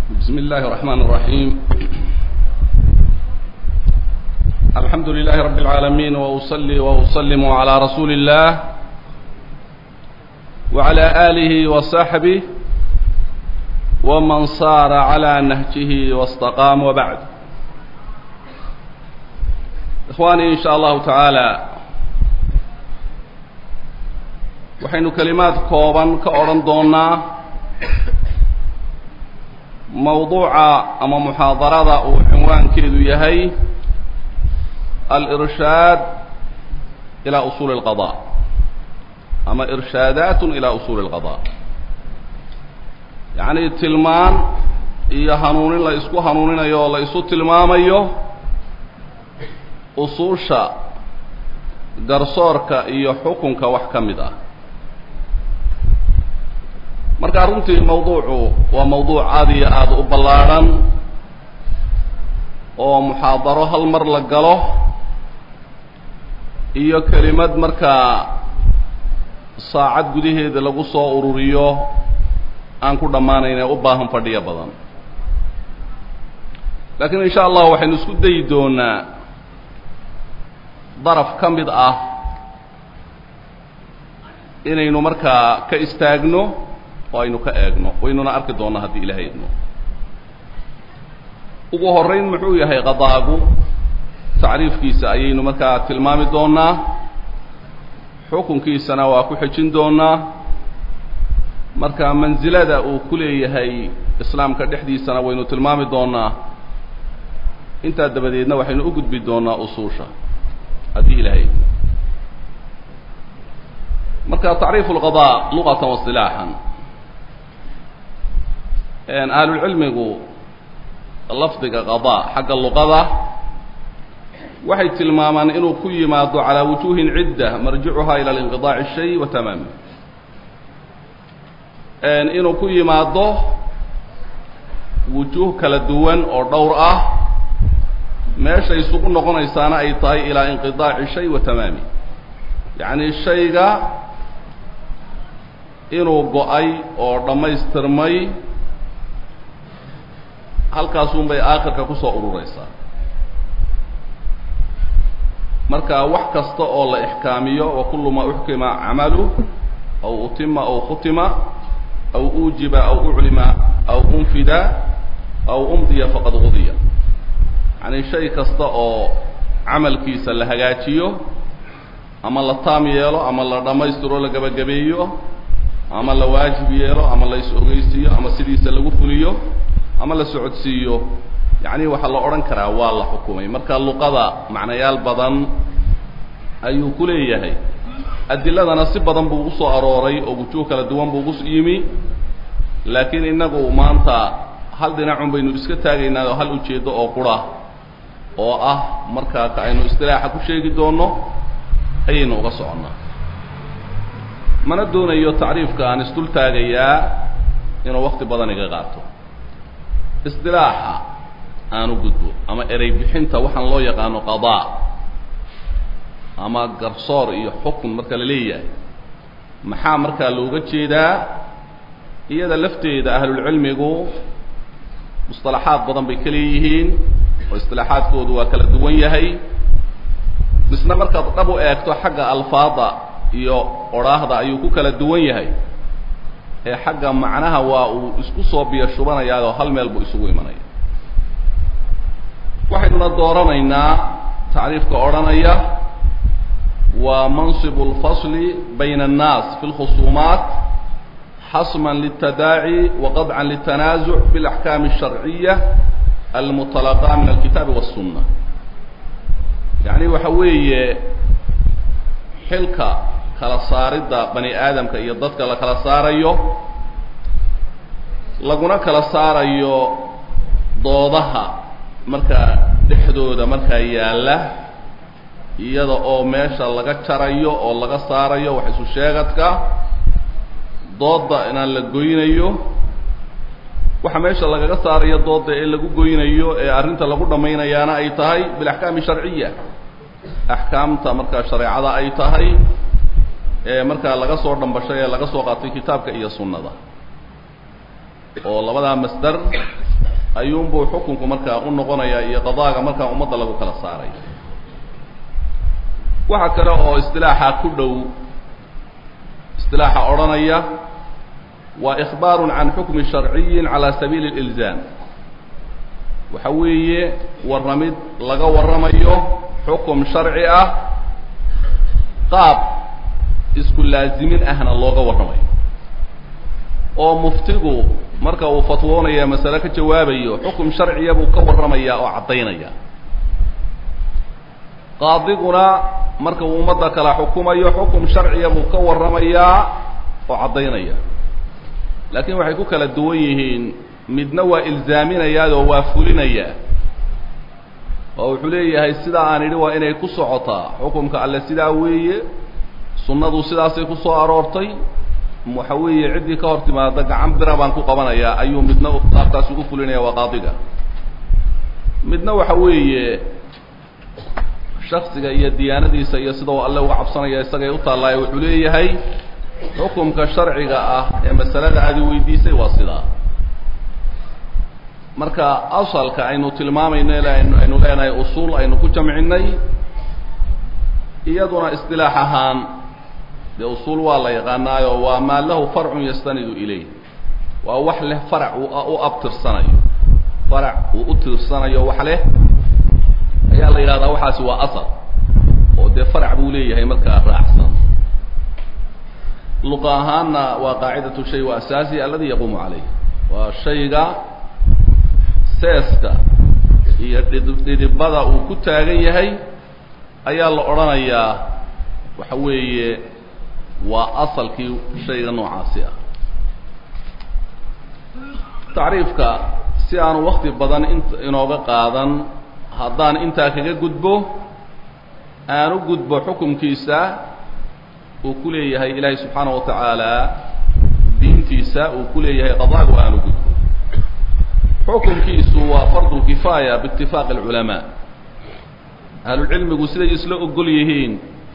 بسم الله الرحمن الرحيم. الحمد لله رب العالمين، وأصلي وأسلم على رسول الله وعلى آله وصحبه ومن صار على نهجه واستقام، وبعد. إخواني إن شاء الله تعالى waxaynu kalimaad kooban ka oran doonaa mawduuca ama muxaadarada uu cinwaankeedu yahay al-irshaad ila usul al-qada ama irshaadaat ila usul al-qada, yani tilmaan iyo hanuunin la isku hanuuninayo oo la isu tilmaamayo usuusha garsoorka iyo xukunka wax ka mid ah. marka runtii mawduucu waa mawduuc aad iyo aad u ballaaran oo muxaadaro hal mar la galo iyo kelimad markaa saacad gudaheeda lagu soo ururiyo aan ku dhammaanayn ee u baahan fadhiyo badan. laakiin insha allah waxaynu isku dayi doonaa daraf ka mid ah inaynu markaa ka istaagno oo aynu ka eegno, waynuna arki doonaa haddii ilaahay idmo. ugu horrayn muxuu yahay qadaagu? tacriifkiisa ayaynu markaa tilmaami doonaa, xukunkiisana waa ku xejin doonaa, marka mansilada uu ku leeyahay islaamka dhexdiisana waynu tilmaami doonaa. intaa dabadeedna waxaynu u gudbi doonaa usuusha haddii ilaahay idmo. marka tacriifu lqadaa luqatan wa isilaaxan, ahlulcilmigu lafdiga qadaa xagga luqada waxay tilmaamaan inuu ku yimaado calaa wujuuhin cidda marjicuhaa ila linqidaaci shay wa tamaamih, inuu ku yimaado wujuuh kala duwan oo dhowr ah, meeshay isugu noqonaysaana ay tahay ilaa inqidaaci shay wa tamaamih, yacni shayga inuu go-ay oo dhammaystirmay, halkaasun bay aakhirka ku soo ururaysaa. marka wax kasta oo la ixkaamiyo wa kullu maa uxkima camalu aw utima aw khutima aw uujiba aw uclima aw unfida aw umdiya faqad qudiya, yacni shay kasta oo camalkiisa la hagaajiyo ama la taam yeelo ama la dhammaystiro, la gebagabeeyo ama la waajib yeelo ama la is-ogeysiiyo ama sidiisa lagu fuliyo ama la socodsiiyo, yacni waxaa la odhan karaa waa la xukumay. marka luqada macnayaal badan ayuu ku leeyahay, adiladana si badan buu usoo arooray oo wujuuh kala duwan buu ugu yimi, laakiin innagu maanta hal dhinacun baynu iska taagaynaa oo hal ujeeddo oo qura oo ah markaa ka aynu istilaaxa ku sheegi doono ayaynu uga soconnaa. mana doonayo tacriifka aan isdul taagayaa inuu waqti badan iga qaato. istilaaxa aanu gudbo ama erey bixinta waxaan loo yaqaano qadaa ama garsoor iyo xukun marka la leeyahay maxaa markaa looga jeedaa? iyada lafteeda ahlulcilmigu musطalaxaad badan bay ka leeyihiin oo istilaaxaadkoodu waa kala duwan yahay. misna markaad dhab u eegto xagga alfaada iyo odhaahda ayuu ku kala duwan yahay, ee xagga macnaha waa uu isku soo biyo shubanayaa oo hal meel buu isugu imanaya. waxaynuna dooranaynaa tacriifka odhanaya waa manصib اlfasli bayna الnaas fi اlkhusuumaat xasman lلtadaaci waqadca liلtanaazuc biاlaxkaam الsharciya almuطalaqaa min alkitaabi wالsunna, yacni waxa weeye xilka kala saaridda bani aadamka iyo dadka la kala saarayo, laguna kala saarayo doodaha markaa dhexdooda markaa yaalla, iyada oo meesha laga jarayo oo laga saarayo wax isu sheegadka, doodda inaan la goynayo, waxa meesha lagaga saarayo doodda ee lagu goynayo ee arrinta lagu dhammaynayaana ay tahay bilaxkaami sharciya, axkaamta markaa shareecada ay tahay ee markaa laga soo dhambashay ee laga soo qaatay kitaabka iyo sunnada. oo labadaa masdar ayuunbuu xukunku markaa u noqonaya iyo qadaaga markaa ummadda lagu kala saaray waxa kale oo istilaaxa ku dhow istilaaxa odhanaya waa ikhbaarun can xukmi sharciyin cala sabiili اlilzaam waxa weeye warramid laga warramayo xukum sharci ah qaab isku laazimin ahna looga warramayo oo muftigu marka uu fatwoonaya masale ka jawaabayo xukum sharciya buu ka warramaya oo caddaynaya qaadiguna marka uu ummadda kala xukumayo xukum sharciya buu ka warramayaa oo caddaynaya laakiin waxay ku kala duwan yihiin midna waa ilzaaminayaa oo waa fulinaya oo wuxuu leeyahay sidaa aan idhi waa inay ku socotaa xukumka alle sidaa weeye sunnadu sidaasay ku soo aroortay waxa weeye ciddii ka hor timaada gacan bira baan ku qabanayaa ayuu midna qaabkaas ugu fulinaya waa qaadiga midna waxa weeye shaksiga iyo diyaanadiisa iyo sida uu alle uga cabsanaya isagay u taallaayo wuxuu leeyahay xukumka sharciga ah ee masalada aad weydiisay waa sidaa marka asalka aynu tilmaamayno aynu leenahay usuul aynu ku jamcinay iyaduna istilaax ahaan dee usuul waa la yaqaanaayo waa maa lahu farcun yastanidu ilayh waa wax leh farac u abtirsanayo farac uu u tirsanayo wax leh ayaa la yidhahdaa waxaasi waa asal oo dee farac buu leeyahay markaa raacsan luqa ahaanna waa qaacidatu shay wa asaasi aladi yaquumu calayh waa shayga seeska iyo dhidibada uu ku taagan yahay ayaa la odhanayaa waxa weeye waa asalkii shayga noocaasi ah tacriifka si aanu wakti badan inooga qaadan haddaan intaa kaga gudbo aanu gudbo xukumkiisa uu ku leeyahay ilaahay subxaanaه wa tacaala diintiisa uu ku leeyahay qadaagu aanu gudbo xukumkiisu waa fardu kifaaya biitifaaqi اlculamaa ahlucilmigu siday isla ogol yihiin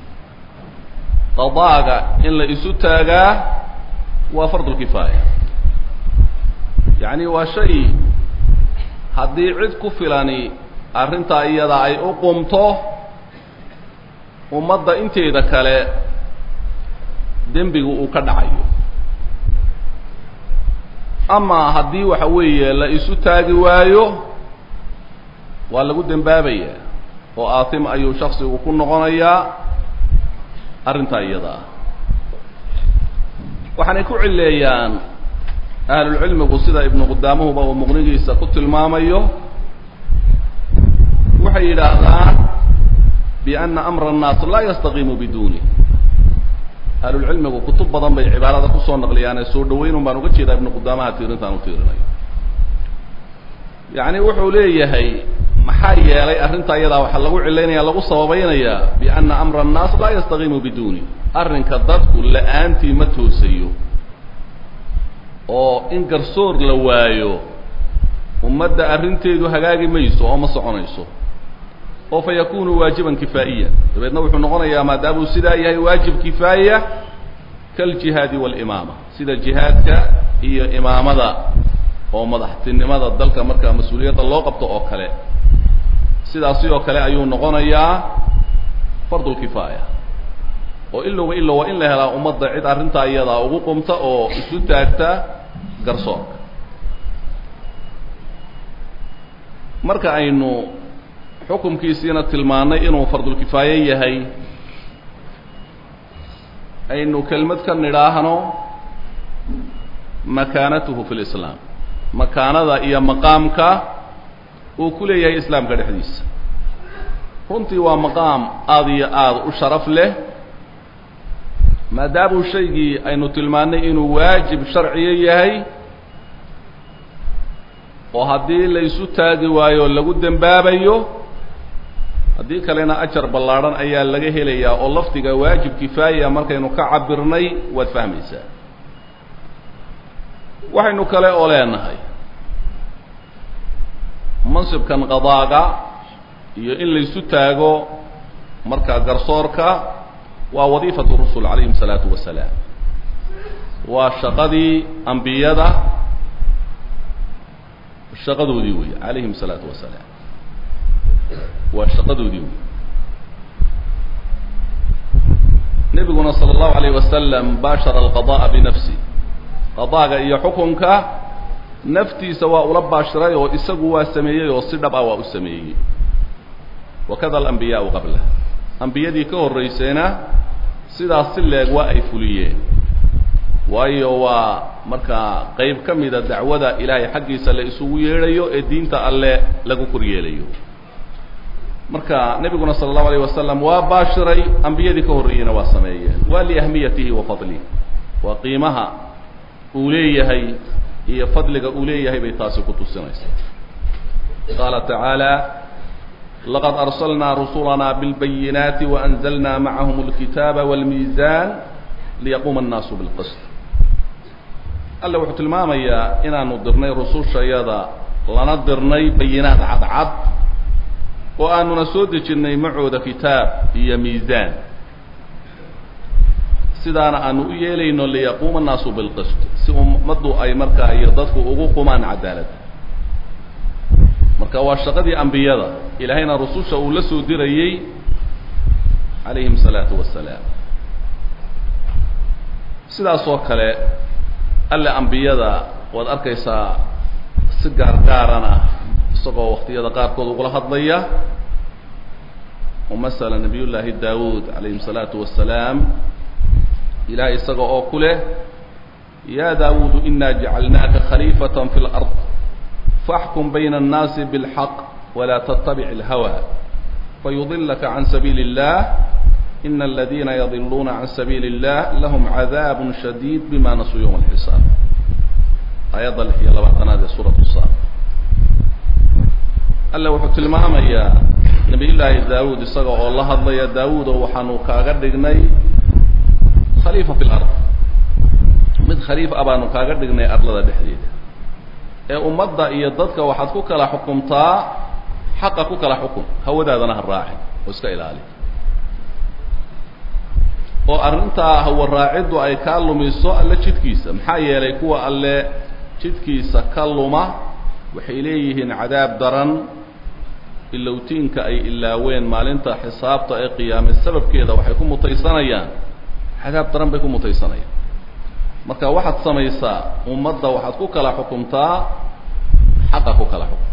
qadaaga in la isu taagaa waa fardu kifaaya yacni waa shay haddii cid ku filani arrintaa iyada ay u qumto ummadda inteeda kale dembigu uu ka dhacayo ama haddii waxa weeye la isu taagi waayo waa lagu dembaabaya oo aatim ayuu shaksigu ku noqonayaa arrintaa iyada ah waxaanay ku cileeyaan ahlulcilmigu sida ibnu qudaamuhuba uu muqnigiisa ku tilmaamayo waxay yidhaahdaan biana amra annaas laa yastaqiimu biduuni ahlulcilmigu kutub badan bay cibaarada kusoo naqliyaane soo dhaweynun baan uga jeedaa ibnu qudaamaha tiirintaan u tiirinayo yacni wuxuu leeyahay maxaa yeelay arrinta iyadaa waxaa lagu cilaynaya lagu sababaynayaa biana amra annaas laa yastaqiimu biduuni arrinka dadku la-aantii ma toosayo oo in garsoor la waayo ummadda arrinteedu hagaagi mayso oo ma soconayso oo fa yakunu waajiban kifaa'iyan dabeedna wuxuu noqonayaa maadaamuu sidaa yahay waajib kifaaya kaljihaadi waalimaama sida jihaadka iyo imaamada oo madaxtinimada dalka markaa mas-uuliyadda loo qabto oo kale sidaasi oo kale ayuu noqonayaa fardulkifaaya oo ilowba ilow waa in la helaa ummadda cid arrintaa iyadaa ugu qumta oo isu taagta garsoorka marka aynu xukumkiisiina tilmaannay inuu fardulkifaaye yahay aynu kelmad ka nidhaahno makaanatuhu fi lislaam makaanada iyo maqaamka uu ku leeyahay islaamka dhexdiisa runtii waa maqaam aada iyo aada u sharaf leh maadaamuu shaygii aynu tilmaannay inuu waajib sharciyo yahay oo haddii la isu taagi waayo lagu dembaabayo haddii kalena ajar ballaadhan ayaa laga helayaa oo lafdiga waajib kifaaya markaynu ka cabirnay waad fahmaysaa waxaynu kale oo leenahay mansibkan qadaaga iyo in laysu taago markaa garsoorka waa wadiifatu rusul calayhim salaatu wasalaam waa shaqadii ambiyada shaqadoodii weeye calayhim salaatu wasalaam waa shaqadoodii wey nebiguna sala allahu alayh wasalam baashara alqada'a binafsi qadaaga iyo xukunka naftiisa waa ula baashiray oo isagu waa sameeyey oo si dhab ah waa u sameeyey wakada alambiyaau qablah ambiyadii ka horraysayna sidaas si leeg waa ay fuliyeen waayo waa markaa qayb ka mida dacwada ilaahay xaggiisa la isugu yeedhayo ee diinta alle lagu koryeelayo marka nebiguna sala allahu alayh wasalam waa baashiray ambiyadii ka horreeyeyna waa sameeyeen waa liahmiyatihi wa fadlihi waa qiimaha uu leeyahay iyo fadliga uu leeyahay bay taasi ku tusinaysaa qaala tacaala laqad arsalnaa rusulanaa bilbayinaati waanzalnaa macahum alkitaaba walmiisaan liyaquuma annaasu bilqist alle wuxuu tilmaamayaa inaanu dirnay rusushayada lana dirnay bayinaad cadcad oo aanuna soo dejinnay macooda kitaab iyo miisaan sidaana aanu u yeelayno liyaquuma annaasu bilqist si ummaddu ay markaa iyo dadku ugu qumaan cadaaladda marka waa shaqadii ambiyada ilaahayna rususha uu la soo dirayey calayhim salaatu wasalaam sidaas oo kale alle ambiyada waad arkaysaa si gaargaarana isagoo waqtiyada qaarkood ugula hadlaya oo masala nabiyullaahi daawuud calayhim salaatu wasalaam ilahay isaga oo ku leh ya daawuudu inaa jacalnaaka khaliifatan fi lard faxkum bayna annaasi bilxaq walaa tattabic alhawa fayudilaka can sabiili illah ina aladiina yadiluuna can sabiili illah lahum cadaabun shadiid bima nasuu yowma alxisaab aayadda 26 ee suuratu saad alle wuxuu tilmaamayaa nabiyullaahi daawuud isaga oo la hadlaya daawuudo waxaanu kaaga dhignay khaliifa fi lard mid khaliif ah baanu kaaga dhignay arlada dhexdeeda ee ummadda iyo dadka waxaad ku kala xukumtaa xaqa ku kala xukum hawadaadana ha raacin oo iska ilaali oo arrintaa hawa raaciddu ay kaa lumiso alle jidkiisa maxaa yeelay kuwa alle jidkiisa ka luma waxay leeyihiin cadaab daran ilowtiinka ay ilaaween maalinta xisaabta ee qiyaame sababkeeda waxay ku mutaysanayaan cadaab daran bay ku mutaysanayaan marka waxaad samaysaa ummadda waxaad ku kala xukumtaa xaqa ku kala xukum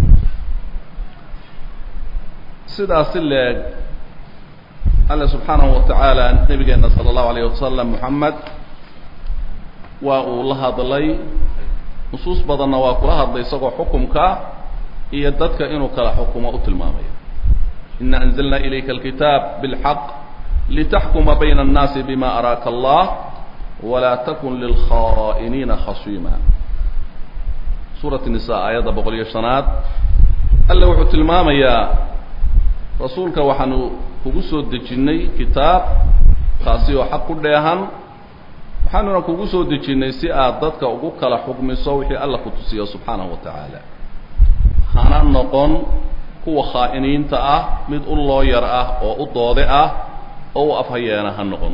sidaasi leeg alle subxaanahu wa tacaala nabigeena sala allahu alayh wasalam moxamed waa uu la hadlay nusuus badanna waa kula hadlay isagoo xukumka iyo dadka inuu kala xukumo u tilmaamayo ina anzalna ilayka alkitaab bilxaq litaxkuma bayna annaasi bima araaka allah walaa takun lilkhaa'iniina khasiima suurat nisa aayadda 105 alle wuxuu tilmaamayaa rasuulka waxaanu kugu soo dejinnay kitaab kaasi oo xaq ku dheehan waxaanuna kugu soo dejinnay si aad dadka ugu kala xukmiso wixii alla ku tusiyo subxaanahu wa tacaala hana noqon kuwa khaa'iniinta ah mid u looyar ah oo u doode ah oo u afhayeena ha noqon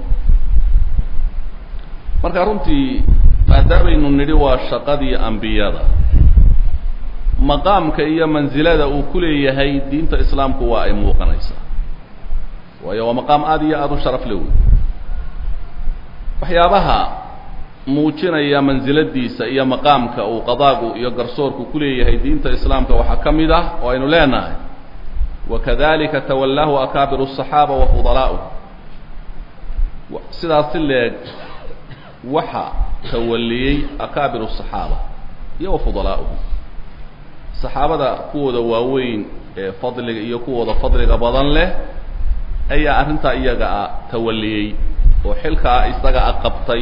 marka runtii maadaamaynu nidhi waa shaqadii ambiyada maqaamka iyo mansilada uu ku leeyahay diinta islaamku waa ay muuqanaysaa waayo waa maqaam aad iyo aada u sharaf le wey waxyaabaha muujinaya mansiladiisa iyo maqaamka uu qadaagu iyo garsoorku ku leeyahay diinta islaamka waxaa ka mid ah oo aynu leenahay wakadalika tawallaahu akaabiru الصaxaaba wa fudalaa'uh sidaas si leeg waxa tawaliyey akaabiru الصaxaaba iyo wa fudalaa'uhum saxaabada kuwooda waaweyn ee fadliga iyo kuwooda fadliga badan leh ayaa arrintaa iyaga ah tawaliyey oo xilkaa isaga ah qabtay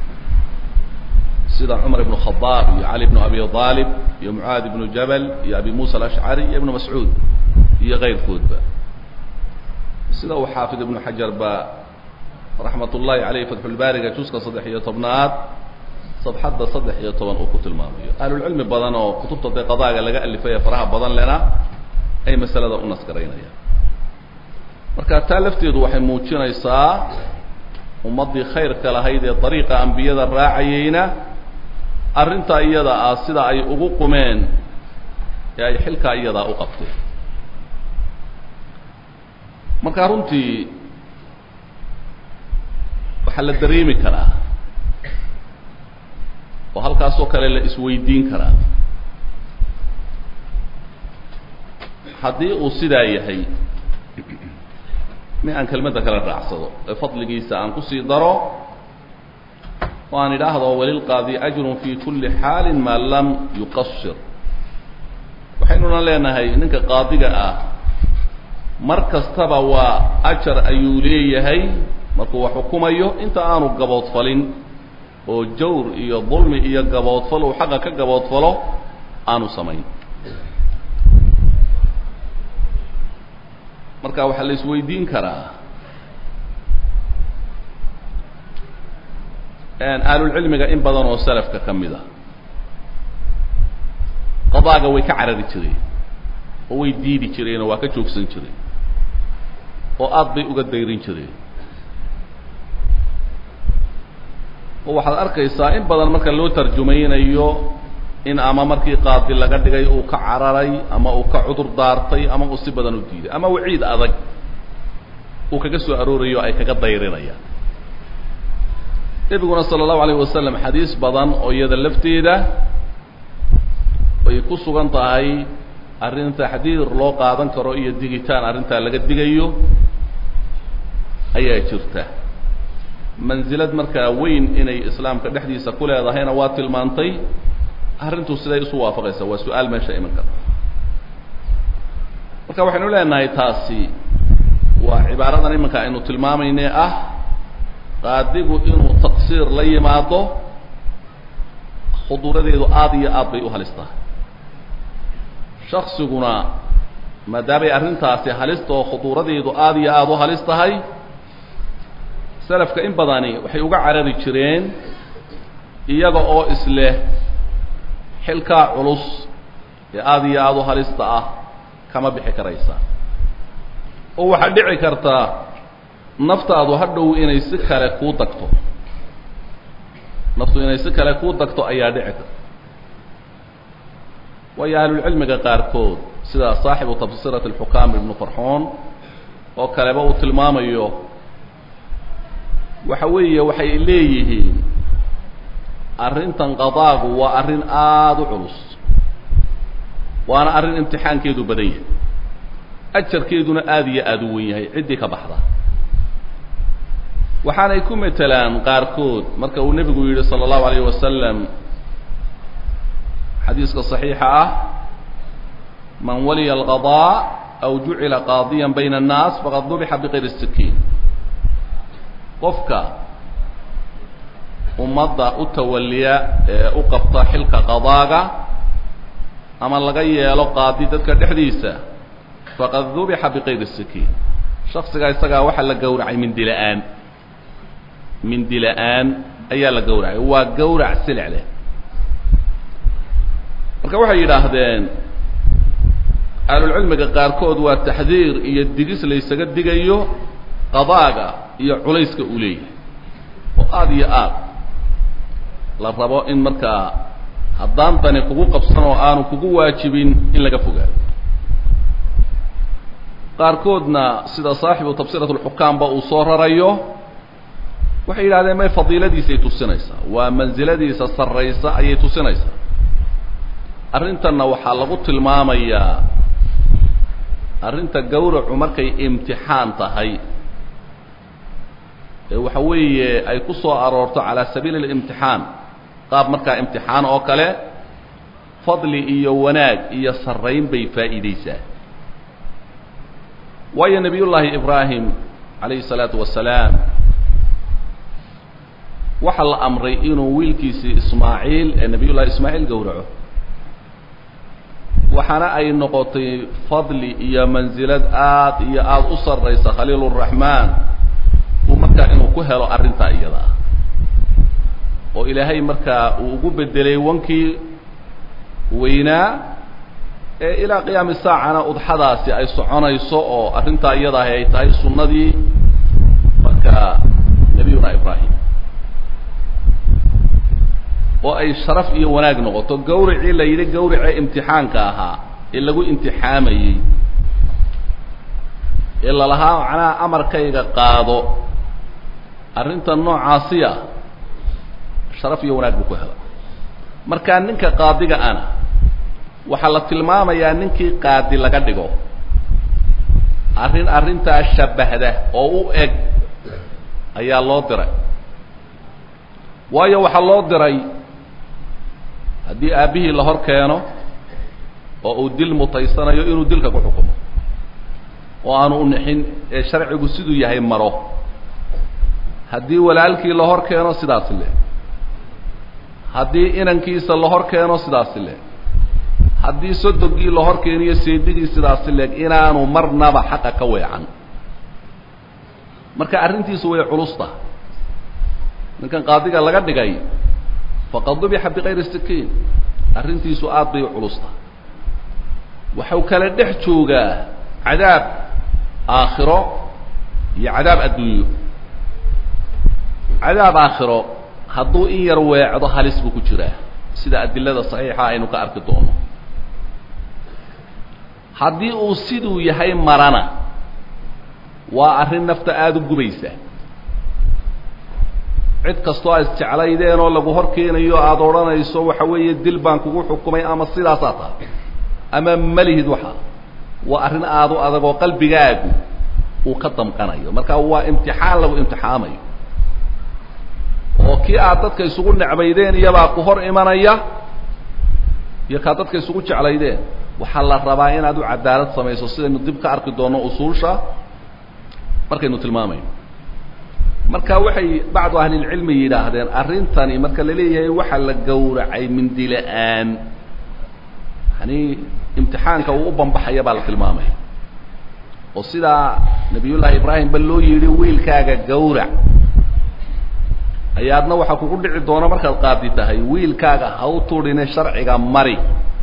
sida cumar ibnu khadaab iyo cali ibnu abi aalib iyo mucaad ibnu jabal iyo abi muusa alashcari iyo ibnu mascuud iyo kayrkoodba sida uu xaafid ibnu xajar ba raxmat ullahi caleyh fatxulbaariga juska 13aad sabxadda 13 uu ku tilmaamayo ahlulcilmi badan oo kutubta dee qadaaga laga alifay ee faraha badan lena ay masalada u nasgaraynayaan marka taa lafteedu waxay muujinaysaa ummaddii khayrka lahayd ee dariiqa ambiyada raacayeyna arrintaa iyada ah sida ay ugu qumeen ee ay xilka iyada u qabtay marka runtii waxa la dareemi karaa oo halkaas oo kale la isweydiin karaa haddii uu sidaa yahay mi aan kelmadda kala raacsado ee fadligiisa aan ku sii daro waan idhaahdo walilqaadi ajrun fi kulli xaalin maa lam yuqasir waxaynuna leenahay ninka qaadiga ah mar kastaba waa ajar ayuu leeyahay markuu wax xukumayo inta aanu gaboodfalin oo jawr iyo dulmi iyo gaboodfal uu xaqa ka gaboodfalo aanu samayn marka waxaa la isweydiin karaa ahlulcilmiga in badan oo salafka ka mid ah qadaaga way ka carari jireen oo way diidi jireen oo waa ka joogsan jireen oo aad bay uga dayrin jireen oo waxaad arkaysaa in badan marka loo tarjumaynayo in ama markii qaadi laga dhigay uu ka cararay ama uu ka cudur daartay ama uu si badan u diiday ama waciid adag uu kaga soo aroorayo ay kaga dayrinayaan nabiguna sala allahu alayh wasalam xadiis badan oo iyada lafteeda ay ku sugan tahay arrin taxdiir loo qaadan karo iyo digitaan arrintaa laga digayo ayaa jirta mansilad markaa weyn inay islaamka dhexdiisa ku leedahayna waa tilmaantay arrintu siday isu waafaqaysa waa su-aal meesha iman karta marka waxaynu leenahay taasi waa cibaaradan imanka aynu tilmaamayne ah qaadigu inuu taqsiir la yimaado khuduuradeedu aad iyo aad bay u halis tahay shaksiguna maadaamay arrintaasi halista oo khuduuradeedu aad iyo aad u halis tahay salafka in badani waxay uga carari jireen iyaga oo isleh xilkaa culus ee aad iyo aad u halista ah kama bixi karaysa oo waxaa dhici karta naftaadu hadhow inay si kale kuu dagto naftu inay si kale kuu dagto ayaa dhici karta waayo ahlulcilmiga qaarkood sida saaxibu tabsirat alxukaam ibnu farxoon oo kaleba uu tilmaamayo waxa weeye waxay leeyihiin arrintan qadaagu waa arrin aada u culus waana arrin imtixaankeedu badan yahay ajarkeeduna aada iyo aada u wen yahay ciddii ka baxda waxaanay ku metelaan qaarkood marka uu nebigu yidhi sala allahu alayh wasalam xadiiska صaxiixa ah man waliya alqaضاء aw jucila qaadiya bayna الnaas faqad dubixa bikayri الsikiin qofka ummadda u tawaliya ee u qabta xilka qadaaga ama laga yeelo qaadi dadka dhexdiisa faqad dubixa bikayri الsikiin shaksigaa isagaa waxaa la gowracay mindi la-aan mindi la-aan ayaa la gowracay waa gowrac silic leh marka waxay yidhaahdeen ahlulcilmiga qaarkood waa taxdiir iyo digis laysaga digayo qadaaga iyo culayska uu leeyahay oo aada iyo aad la rabo in markaa haddaan tani kugu qabsan oo aanu kugu waajibin in laga fogaado qaarkoodna sida saaxibu tabsirat alxukaamba uu soo rarayo waxay yidhahdeen may fadiiladiisay tusinaysaa waa mansiladiisa sarraysa ayay tusinaysaa arrintanna waxaa lagu tilmaamayaa arrinta gawracu markay imtixaan tahay ee waxa weeye ay ku soo aroorto calaa sabiili اlimtixaan qaab markaa imtixaan oo kale fadli iyo wanaag iyo sarrayn bay faa'iidaysaa waayo nebiy llaahi ibraahim calayhi الsalaatu wasalaam waxaa la amray inuu wiilkiisii ismaaciil ee nebiy llahi ismaaciil gowraco waxaana ay noqotay fadli iyo mansilad aad iyo aada u sarraysa khaliil الraxmaan uu markaa inuu ku helo arrintaa iyada ah oo ilaahay markaa uu ugu bedelay wankii weynaa ee ilaa qiyaami saacana udxadaasi ay soconayso oo arrintaa iyada ahi ay tahay sunnadii markaa nebiyuna ibraahim oo ay sharaf iyo wanaag noqoto gawracii la yidhi gawracee imtixaanka ahaa إلا جو امتحامي إلا لها معناها أمر كيغا قاضو أرنت النوع عاصية شرف يوناك بكوهلا مركان ننك قاضيغا أنا وحالة الماما يا ننكي قاضي لغا ديغو أرنت الشبه ده أو إج أيا الله دري waayo waxa loo diray hadii aabihi la hor keeno oo uu dil mutaysanayo inuu dilka ku xukumo oo aanu u nixin ee sharcigu siduu yahay maro hadii walaalkii la hor keeno sidaas leh hadii inankiisa la hor keeno sidaas leh hadii sodogii la hor keeniyo seedigii sidaas leh inaanu marnaba xaq ka weecan marka arrintiisu way culusta ninkan qaadiga laga dhigay faqad dhubiha bighayri sakiin arrintiisu aad bay culusta waxa uu kala dhex joogaa cadaab aakhiro iyo cadaab adduunyo cadaab aakhiro hadduu in yar weecdo halis buu ku jiraa sida adillada saxiixa aynu ka arki doono haddii uu siduu yahay marana waa arrin nafta aad u gubaysa cid kastoo aad jeclaydeen oo lagu hor keenayo aad oranayso waxa weeye dil baan kugu xukumay ama sidaas aad tahay ama malihid waxa waa arrin aad u adag oo qalbigaagu uu ka damqanayo marka waa imtixaan lagu imtixaamayo oo kii aad dadka isugu necbaydeen iyaba ku hor imanaya iyo ka dadka isugu jeclaydeen waxa la rabaa inaad u cadaalad samayso sidaynu dib ka arki doono usuusha markaynu tilmaamayno marka waxay bacdu ahli ilmi yiraahdeen arintani marka la leeyahay waxa la gowracay min dilaan hani imtixaanka uu u banbaxaya baa la tilmaamay oo sida nabiyullaahi ibraahim bal loo yiri wiilkaaga gowrac ayaadna waxa kugu dhici doona markaad qaadi tahay wiilkaaga ha u tuurine sharciga mari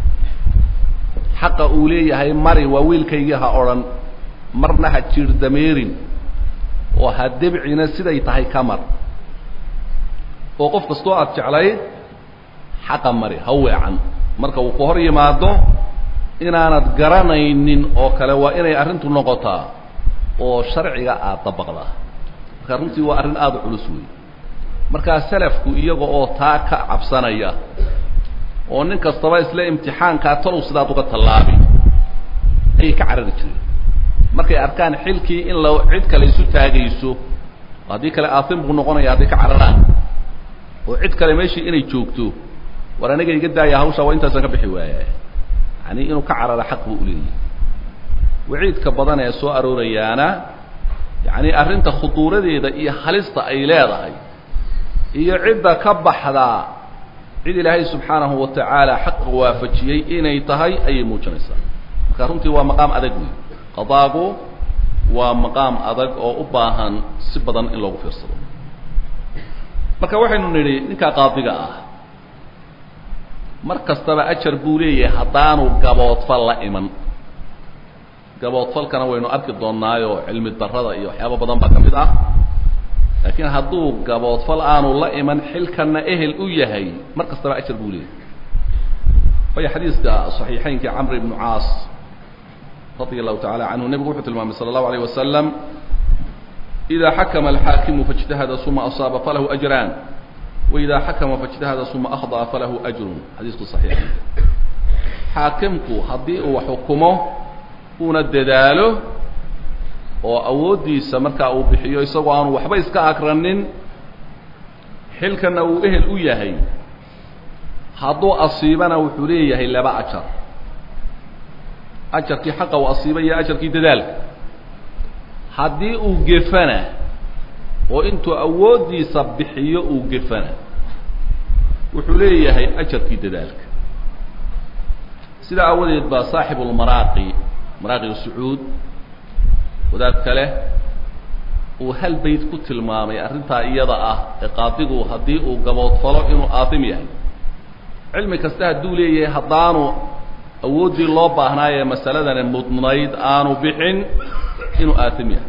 xaqa uu leeyahay mari waa wiilkayga ha oran marna ha jir dameerin oo hadibcina siday tahay kamar oo qof kasto aad jeclay xaqa mari haweecan marka uu ku hor yimaado inaanad garanaynin oo kale waa inay arrintu noqotaa oo sharciga aad dabaqda marka runtii waa arrin aad u culus weey marka salafku iyaga oo taa ka cabsanaya oo nin kastaba isla imtixaanka talow sidaad uga talaabi ay ka carari jireen markay arkaan xilkii in la cid kale isu taagayso hadii kale aatim buu noqonayaa hadii ka cararaan oo cid kale meeshii inay joogto war aniga iga daaya hawsha waa intaas ka bixi waayay yani inuu ka carara xaq buu u leeyahay waciidka badan ee soo aroorayana yani arrinta khuduuradeeda iyo halista ay leedahay iyo cidda ka baxda cid ilaahay subxaanahu wa ta'ala xaq waafajiyay inay tahay ay muujinaysaa marka runtii waa maqaam adag weey qadaagu waa maqaam adag oo u baahan si badan in lagu fiirsado marka waxaynu niri ninka qaadiga ah markastaba ajar buu leeyahay hadaanu gaboodfal la iman gaboodfalkana waynu arki doonaayo cilmi darrada iyo waxyaabo badan baa kamid ah laakiin hadduu gaboodfal aanu la iman xilkana ehel u yahay markastaba ajar buu leeyahay way xadiiska saxiixaynka Amr ibn Aas رضي الله تعالى عنه النبي وحده المام صلى الله عليه وسلم إذا حكم الحاكم فاجتهد ثم أصاب فله أجران وإذا حكم فاجتهد ثم أخطأ فله أجر حديث صحيح حاكمك هديء وحكمه وندداله وأودي سمرك أو بحيو يسوان وحبيس كأكرنين حلكنا وإهل أيهي هدو أصيبنا وحريه إلا بأجر أجركي حقه وأصيبه يا أجركي ددال حدي وقفنا وإنتو أودي صبحي وقفنا وحليه هي أجركي ددالك سيدا أولي يتبع صاحب المراقي مراقي السعود وذات له وهل بيت كتل مامي أرنتها إيضاء قاطقه هديه وقبوط فلو إنه آثم يعني علمك استهد دوليه هضانو أودي الله بهنايا مسألة المضمنيد آنو بحن إنه آثم يعني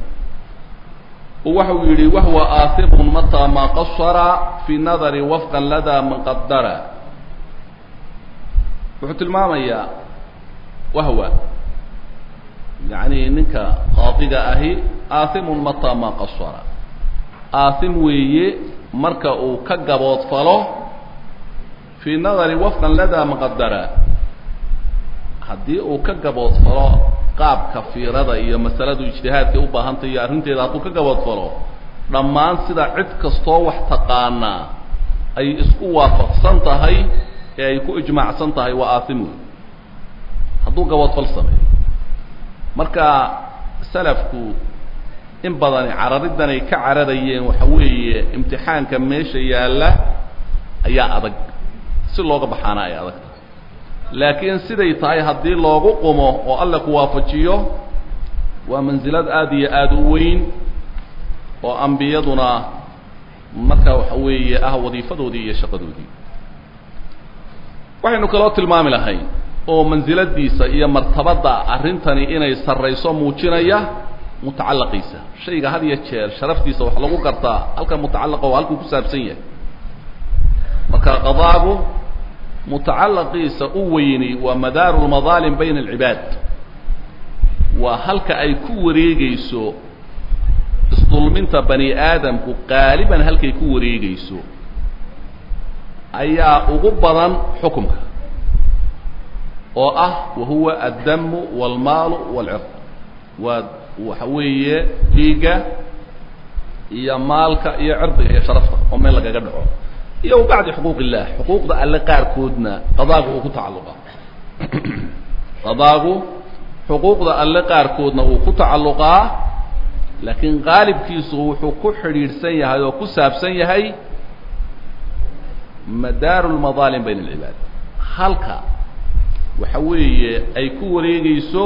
وهو آثم متى ما قصر في نظر وفقا لدى من قدر وحط المامية وهو يعني إنك قاضي أهي آثم متى ما قصر آثم وي مركا كجبوت فلو في نظر وفقا لدى مقدرة هدي كجبوت فلو قاب كفيرة هي مسألة اجتهاد كأوبا هنتي أرنتي لا كجبوت فلو لما سيدا عد كستوح تقانا أي اسقوا فقصنتهاي أي كو إجماع صنتهاي وآثم هدو جبوت فلسمي marka salafku in badan carariddan ay ka caradayeen waxa weeye imtixaanka meesha yaala ayaa adag si looga baxaana ay adag laakiin siday tahay hadii loogu qumo oo alla ku waafajiyo waa manzilad aad iyo aad u weyn oo ambiyaduna marka waxa weeye wadiifadoodii iyo shaqadoodii waxaynu kala tilmaami lahayn oo manziladiisa iyo martabada arintani inay sareyso muujinaya mutacalliqiisa shayga had iyo jeer sharaftiisa wax lagu gartaa halka mutacalliqa oo halku ku saabsan yahay marka qadaagu mutacalliqiisa u weyni waa madaarul madaalim bayna al-ibaad wa halka ay ku wareegayso isdulminta bani aadamku qaaliban halkay ku wareegayso ayaa ugu badan xukunka oo wahuwa ad-dam wal-maal wal-'ird waxa weeye dhiiga iyo maalka iyo cirdiga iyo sharafta oo meel laga dhaco iyo bacdi xuquuqillah xuquuqda alla qaarkoodna qadaagu uu ku tacalluqa qadaagu xuquuqda alla qaarkoodna uu ku tacalluqa laakiin qaalibkiisu wuxuu ku xiriirsan yahay oo ku saabsan yahay madaarul madaalim bayna al-ibaad halka waxa weeye ay ku wareegayso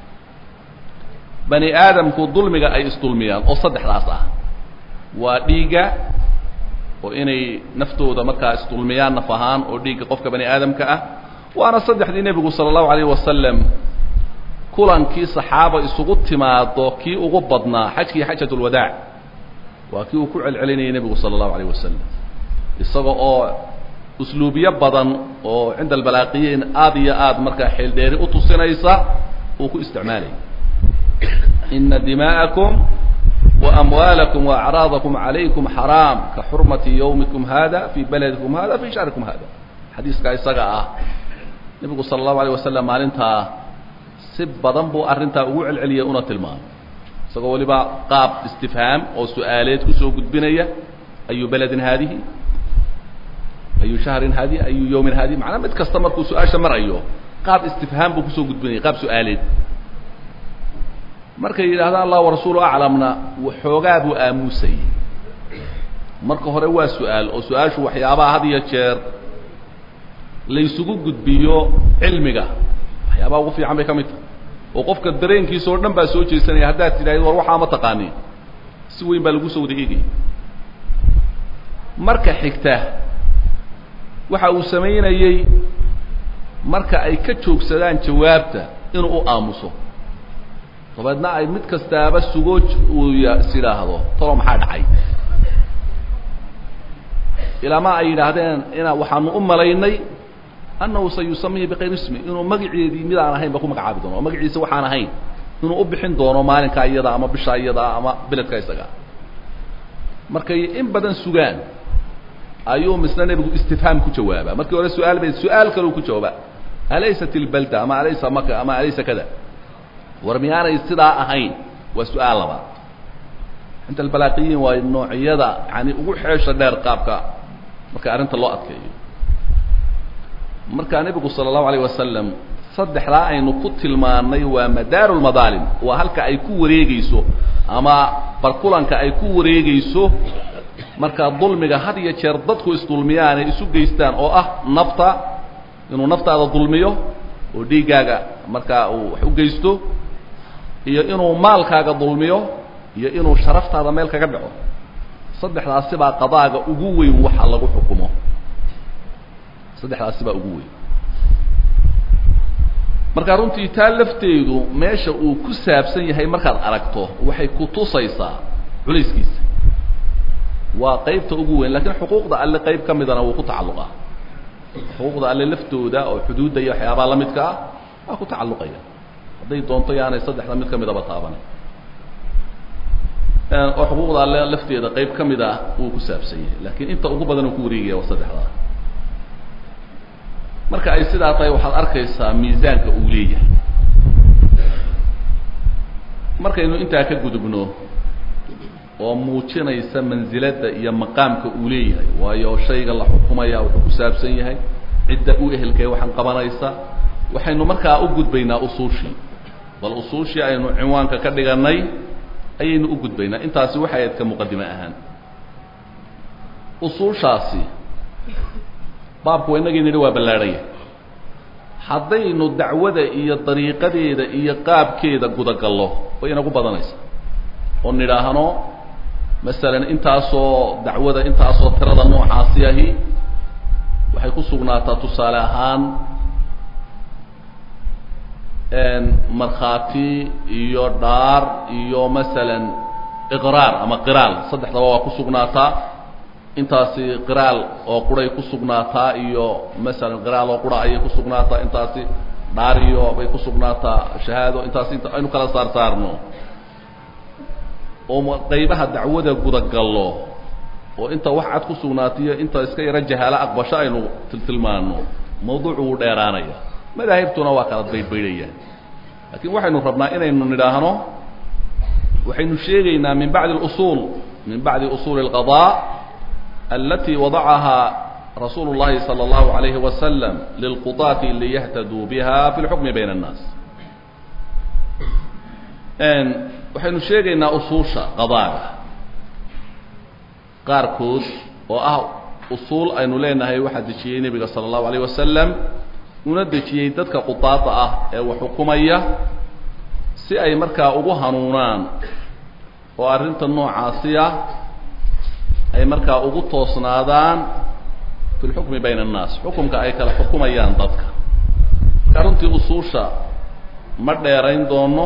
bani aadamku dulmiga ay isdulmiyaan oo saddexdaas waa dhiiga oo inay naftooda markaa isdulmiyaan nafahaan oo dhiiga qofka bani aadamka waana saddexdii nabigu sallallahu alayhi wasallam kulankii saxaaba isugu timaado kii ugu badnaa xajkii xajatul wadaa waa kii uu ku celcelinayay nabigu sallallahu alayhi wasallam isagoo oo usluubiyo badan oo cinda albalaqiyin aad iyo aad marka xil dheeri u tusinaysa uu ku isticmaalay inna dima'akum wa amwalakum wa a'radakum alaykum haram ka hurmati yawmikum hada fi baladikum hada fi shahrikum hada hadiiska isaga nabigu sallallahu alayhi wasallam maalinta si badan buu arinta ugu celceliyay una tilmaam isagoo waliba qaab istifhaam oo su'aaleed ku soo gudbinaya ayu baladin hadihi أي شهر هذه أي يوم هذه معنا متكستمر كو سؤال شمر أيوه قاب استفهام بكو سو قدبني قاب سؤالين مركا هذا الله ورسوله أعلمنا وحوغاب آموسي مركا هو سؤال أو سؤال شو وحيابا هذه يتشير ليسوكو قدبيو علمك وحيابا وقفي عمي كميت وقفك الدرين كي سور نمبا سوچي سنة هدات تلاقي وروحا متقاني سوين بالغو سو دقيقي مركا حكته waxa uu sameeyay marka ay ka joogsadaan jawaabta inuu u aamuso dabadna ay mid kastaaba sugooj uu yiraahdo tolo maxaa dhacay ilaa ma ay yiraahdeen ina waxaanu u malaynay annahu sayusami biqayr ismi inuu magaciidii mid aan ahayn ba ku magacaabi doono magaciisa waxaan ahayn inuu u bixin doono maalinka iyada ama bisha iyada ama biladka isaga markay in badan sugaan ayuu misna nabigu istifhaam ku jawaaba markii hore su'aal kale ku jawaaba alaysat albalda ama alaysa maka ama alaysa kada warmiyana sidaa ahayn wa su'aal laba inta albalaqiyin waa noocyada yani ugu xeesha dheer qaabka marka arinta loo adkeeyo marka nabigu sallallahu alayhi wasallam saddexda aynu ku tilmaanay waa madaarul madaalim waa halka ay ku wareegayso ama barkulanka ay ku wareegayso marka dulmiga had iyo jeer dadku isdulmiyaan ay isu geystaan oo nafta inuu naftaada dulmiyo oo dhiigaaga marka uu wax u geysto iyo inuu maalkaaga dulmiyo iyo inuu sharaftaada meel kaga dhaco saddexdaasi baa qadaaga ugu weyn waxa lagu xukumo saddexdaasi baa ugu weyn marka runtii taa lafteedu meesha uu ku saabsan yahay markaad aragto waxay ku tusaysaa culayskiisa waa qaybta ugu weyn laakiin xuquuqda alle qayb kamidana uu ku tacalluqa xuquuqda alle laftooda oo xuduudda iyo waxyaabaha la midka ku tacalluqaya haday doonto yaanay saddexda mid kamid ah taabanay oo xuquuqda alle lafteeda qayb kamid ah uu ku saabsan yahay laakiin inta ugu badan uu ku wareegaya waa saddexda marka ay sidaa tahay waxaad arkaysaa miisaanka uu leeyahay markaynu intaa ka gudubno oo muujinaysa manzilada iyo maqaamka uu leeyahay waayo shayga la xukumaya wuxuu ku saabsan yahay cidda uu ehelkay waxaan qabanaysa waxaynu markaa u gudbaynaa usuushii bal usuushii aynu cinwaanka ka dhiganay ayaynu u gudbaynaa intaasi waxay aad ka muqaddimo ahaan usuushaasi baabku inagii nidhi waa ballaadhay haddaynu dacwada iyo dariiqadeeda iyo qaabkeeda gudagallo way inagu badanaysa oo nidhaahno masalan intaasoo dacwada intaasoo tirada noocaasi ahi waxay ku sugnaataa tusaale ahaan markhaati iyo dhaar iyo masalan iqraar ama qiraal saddexdaba waa ku sugnaataa intaasi qiraal oo quray ku sugnaataa iyo masalan qiraal oo qura ayay ku sugnaataa intaasi dhaar iyo bay ku sugnaataa shahaado intaasi aynu kala saarno oo qaybaha dacwada gudagallo oo inta wax cad ku sugnaatiyo inta iska yara jahaala aqbasho aynu tilmaano mawduucu uu dheeraanaya madaahibtuna waa kala baybaylayaan laakiin waxaynu rabnaa inaynu nidhaahno waxaynu sheegaynaa min bacdi usuul alqadaa التي وضعها رسول الله صلى الله عليه وسلم للقضاة ليهتدوا بها في الحكم بين الناس waxaynu sheegaynaa usuusha qadaaga qaarkood oo ah usuul aynu leenahay waxa dejiyay nabiga sallallahu alayhi wasallam una dejiyay dadka qudaata ah ee wax xukumaya si ay markaa ugu hanuunaan oo arrinta noocaasi ah ay markaa ugu toosnaadaan fil hukmi bayna an-nas xukumka ay kala xukumayaan dadka runtii usuusha ma dheerayn doono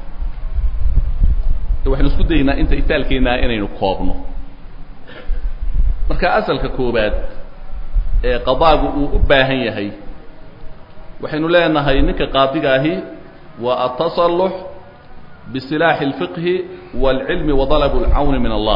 waxaynu isku daynaa inta itaalkeena inaynu koobno marka asalka koobaad ee qadaagu uu u baahan yahay waxaynu leenahay ninka qaadiga ahi waa at-tasalluh bisilah al-fiqh wal-ilm wa talab al-awn min Allah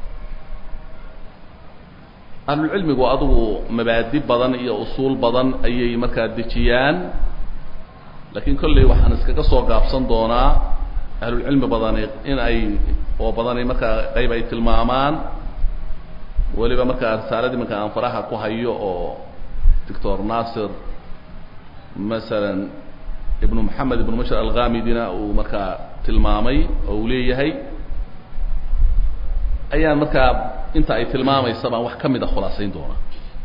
ahlulcilmigu adigu mabaadi badan iyo usuul badan ayay markaa dejiyaan laakiin kolley waxaan iskaga soo gaabsan doonaa ahlulcilmi badani in ay oo badanay markaa qayb ay tilmaamaan weliba markaa risaaladii markaa aan faraha ku hayo oo doctor nasir masalan ibnu moxamed ibnu mashar alghamidina uu markaa tilmaamay oo uu leeyahay ayaan markaa inta ay tilmaamaysa baan wax ka mid a khulaasayn doonaa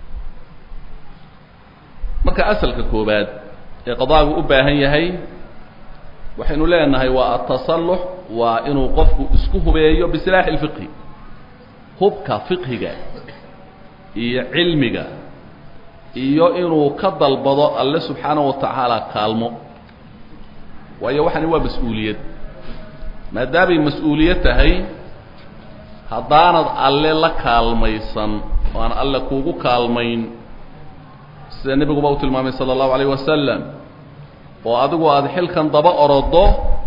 marka asalka koobaad ee qadaagu u baahan yahay waxaynu leenahay waa at-tasalluh waa inuu qofku isku hubeeyo bisilaax al-fiqh hubka fiqhiga iyo cilmiga iyo inuu ka dalbado alle subxaanahu wa ta'ala kaalmo waayo waxani waa mas'uuliyad maadaamay mas'uuliyad tahay haddaanad alle la kaalmaysan oo aan alle kuugu kaalmayn sida nebiguba u tilmaamay sala allahu alayh wasalam oo adigu aada xilkan daba orodo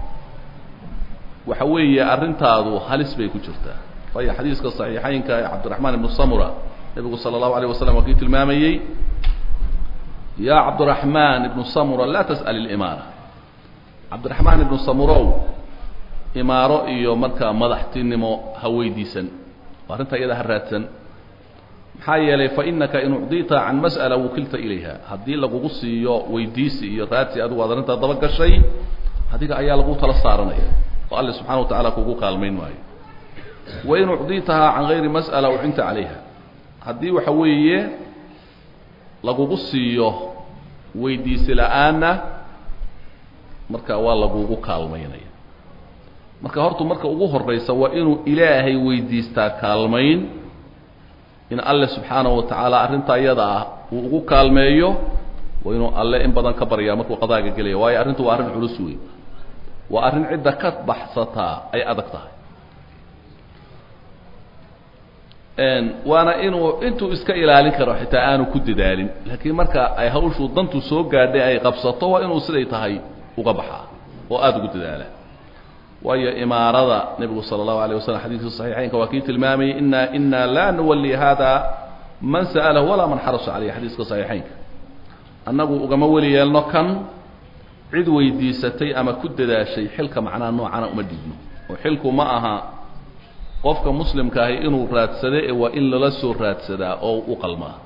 waxa weeye arrintaadu halis bay ku jirtaa waayo xadiiska saxiixaynka ee cabdiraxmaan ibnu samura nebigu sala allahu alayh wasalam waa kii tilmaamayey yaa cabdiraxmaan ibnu samura laa tas'al ilimaara cabdiraxmaan ibnu samurow imaaro iyo markaa madaxtinimo ha weydiisan arrinta iyada ha raadsan maxaa yeelay fa innaka in ucdita can mas'ala wukilta ilayha haddii lagugu siiyo weydiisi iyo raadsi adigu aad arrintaa daba gashay adiga ayaa lagu tala saaranaya oo alle subxana wa tacaala kugu kaalmayn maayo wa in ucditaha can gayri mas'ala ucinta calayha haddii waxa weeye lagugu siiyo weydiisi la-aanna marka waa lagugu kaalmaynaya marka horta marka ugu horeysa waa inuu ilaahay weydiistaa kaalmayn in alle subxaanahu wa tacaala arrinta iyada ah uu ugu kaalmeeyo waa inuu alle in badan ka baryaa markuu qadaaga gelaya waayo arrintu waa arrin culus wey waa arrin cidda ka baxsataa ay adag tahay waana intuu iska ilaalin karo xitaa aanu ku dadaalin laakiin marka ay hawshu dantu soo gaadhay ay qabsato waa inuu siday tahay uga baxaa oo aad ugu dadaala waayo imaarada nabigu sallallahu alayhi wasallam xadiiska saxiixaynka waa kii tilmaamay inna la nuwalli hada man sa'ala wala man harasa alayhi xadiiska saxiixaynka annagu ugama wali yeelno kan cid weydiisatay ama ku dadaashay xilka macnaa noocana uma dhigno oo xilku ma aha qofka muslimka ah inuu raadsado waa in lala soo raadsadaa oo u qalmaa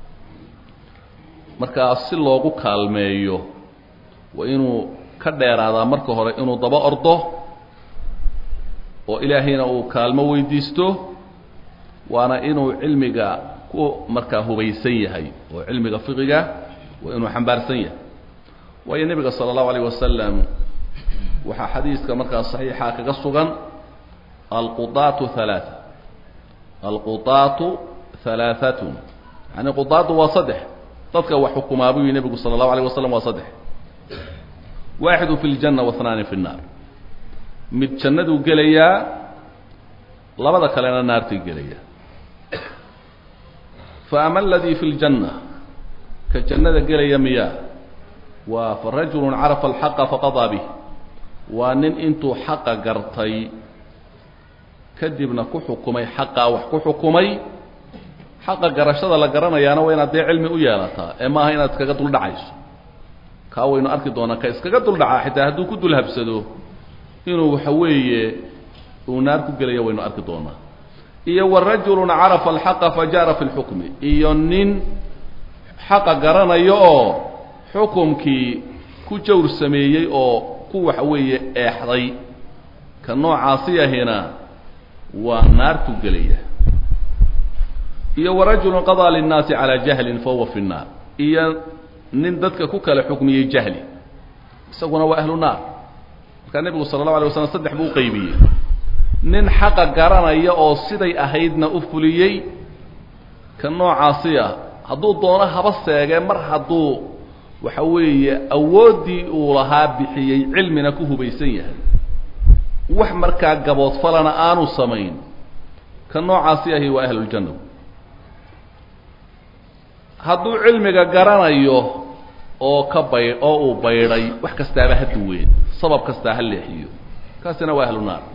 marka si loogu kaalmeeyo waa inuu ka dheeraada marka hore inuu daba ordo oo ilaahayna uu kaalmo weydiisto waana inuu cilmiga ku marka hubaysan yahay oo cilmiga fiqiga waa inuu xambaarsan yahay waayo nabiga sallallahu alayhi wasallam waxa xadiiska marka saxiixa kaga sugan القضاة ثلاثة يعني قضاة وصدح تذكر وحكم أبو النبي صلى الله عليه وسلم وصدح واحد في الجنة واثنان في النار متشندوا قليا لبدا كلنا النار تقليا فأما الذي في الجنة كالجنة قليا مياه وفرجل عرف الحق فقضى به وأن انتو حق قرطي kadibna ku xukumay xaqa wax ku xukumay xaqa garashada la garanayaana waa inaad cilmi u yeelataa ee maaha inaad kaga dul dhacayso ka waynu arki doonaa ka iskaga dul dhaca xitaa hadduu ku dul habsado inuu waxa weeye uu naar ku gelayo waynu arki doonaa iyo warajulun arafa alhaqa fajara fi alhukmi iyo nin xaqa garanayo oo xukumkii ku jawr sameeyay oo ku waxa weeye eexday ka noocaasi ahina ونار تجليه إيه ورجل قضى للناس على جهل فهو في النار إيه نندتك كوكا حكمي جهلي سونا وأهل النار كان النبي صلى الله عليه وسلم صدح بو قيبيه نن حق قرانا إيه أو سيدي أهيدنا أفليي كنوع عاصية هدو دونها بس يا مر هدو وحوي أودي ولها بحي علمنا كوه بيسيه wax markaa gabood falana aanu samayn ka noocaasi ahi waa ahlul janna hadduu cilmiga garanayo oo uu bayray wax kastaaba haddu weyn sabab kasta ha leexiyo kaasina waa ahlul naar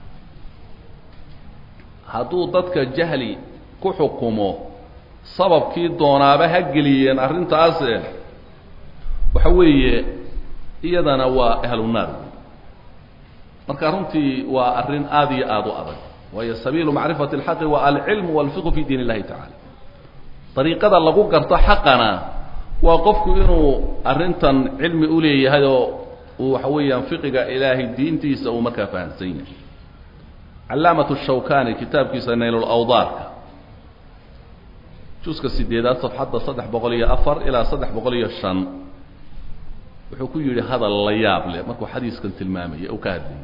hadduu dadka jahli ku xukumo sababkii doonaaba ha geliyeen arrintaas waxa weeye iyadana waa ahlul naar marka runtii waa arrin aad iyo aad u adag waayo sabiilu macrifati alhaq wa al-ilm wal-fiqh fi diin Allah ta'ala tariiqada lagu garto xaqana waa qofku inuu arrintan cilmi u leeyahay oo waxa weeyaan fiqiga ilaahay diintiisa uu markaa fahansan yahay علامة الشوكاني كتاب كيس نيل الأوضار جزء السديدات صفحة صدح بقولية أفر إلى صدح بقولية الشن وحكوا يري هذا اللياب له ماكو حديث كنت المامي أو كاذب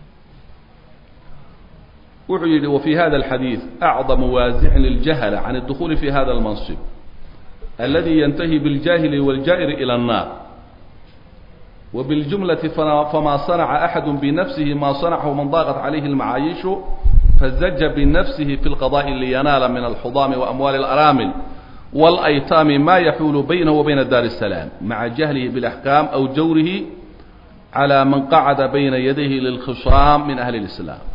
وحيد وفي هذا الحديث أعظم وازع للجهل عن الدخول في هذا المنصب الذي ينتهي بالجاهل والجائر إلى النار وبالجملة فما صنع أحد بنفسه ما صنعه من ضاقت عليه المعايش فزج بنفسه في القضاء لينال من الحضام وأموال الأرامل والأيتام ما يحول بينه وبين دار السلام مع جهله بالأحكام أو جوره على من قعد بين يديه للخصام من أهل الإسلام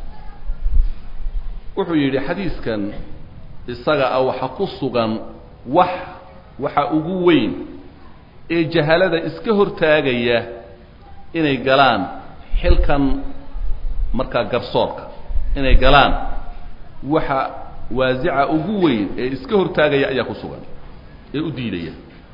وحيري حديث كان الصغى أو حقصغا وحا أقوين إيه جهالة إسكهر تاقية إني قلان حلقا مركا قرصورك إني قلان وحا وازعة أقوين إيه إسكهر تاقية أياكو صغا إيه أديلية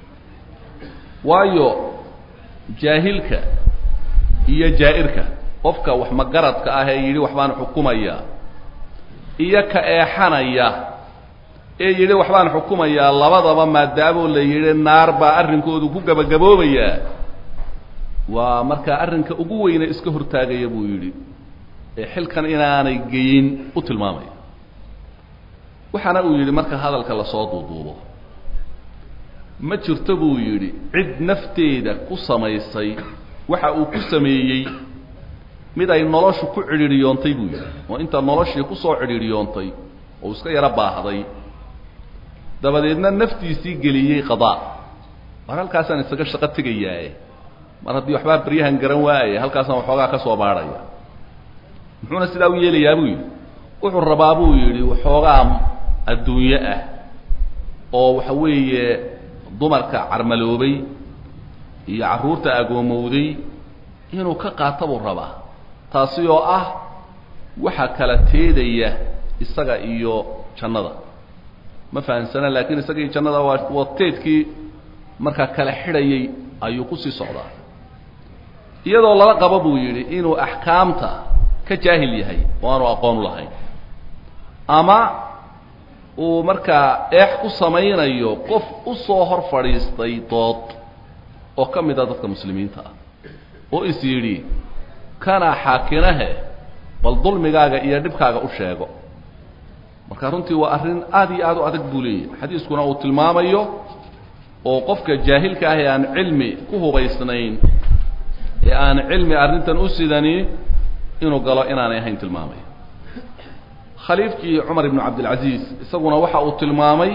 وايو جاهلك إيه جائرك قفك وحمقرتك أهيري وحبان حكومية إياك إيحانية ee yiri waxbaan xukumayaa labadaba maadaabo la yiri naar ba arrinkoodu ku gabagaboobaya waa marka arrinka ugu weyn iska hortaagaya buu yiri ee xilkan inaanay geeyin u tilmaamay waxana uu yiri marka hadalka la soo duuduubo ma jirto buu yiri cid nafteeda ku samaysay waxa uu ku sameeyay mid ay noloshu ku ciriiriyoontay buu yiri oo inta noloshii ku soo ciriiriyoontay oo iska yara baahday dabadeedna naftiisii geliyay qadaa mar halkaasaan isaga shaqo tagayaa mar haddii waxba bariyahan garan waayay halkaasaan waxoogaa ka soo baaraya muxuuna sidaa u yeelayaa buu yidhi wuxuu rabaa buu yidhi waxoogaa adduunye ah oo waxa weeye dumarka carmaloobay iyo carruurta agoomowday inuu ka qaato buu rabaa taasi oo ah waxa kala teedaya isaga iyo jannada ma fahansana laakiin isaga iyo jannada waa teedkii markaa kala xidhayay ayuu ku sii socdaa iyadoo lala qabo buu yidhi inuu axkaamta ka jaahil yahay oo aanu aqoon lahayn ama uu markaa eex ku samaynayo qof u soo hor fadhiistay dood oo ka mid ah dadka muslimiinta ah oo is yidhi kana xaakinahe bal dulmigaaga iyo dhibkaaga u sheego marka runtii waa arrin aad iyo aad u adag buu leeyahay xadiiskuna uu tilmaamayo oo qofka jaahilka ah ee aan cilmi ku hubaysnayn ee aan cilmi arrintan u sidani inuu galo inaanay ahayn tilmaamay khaliifkii cumar ibnu cabdilcaziiz isaguna waxa uu tilmaamay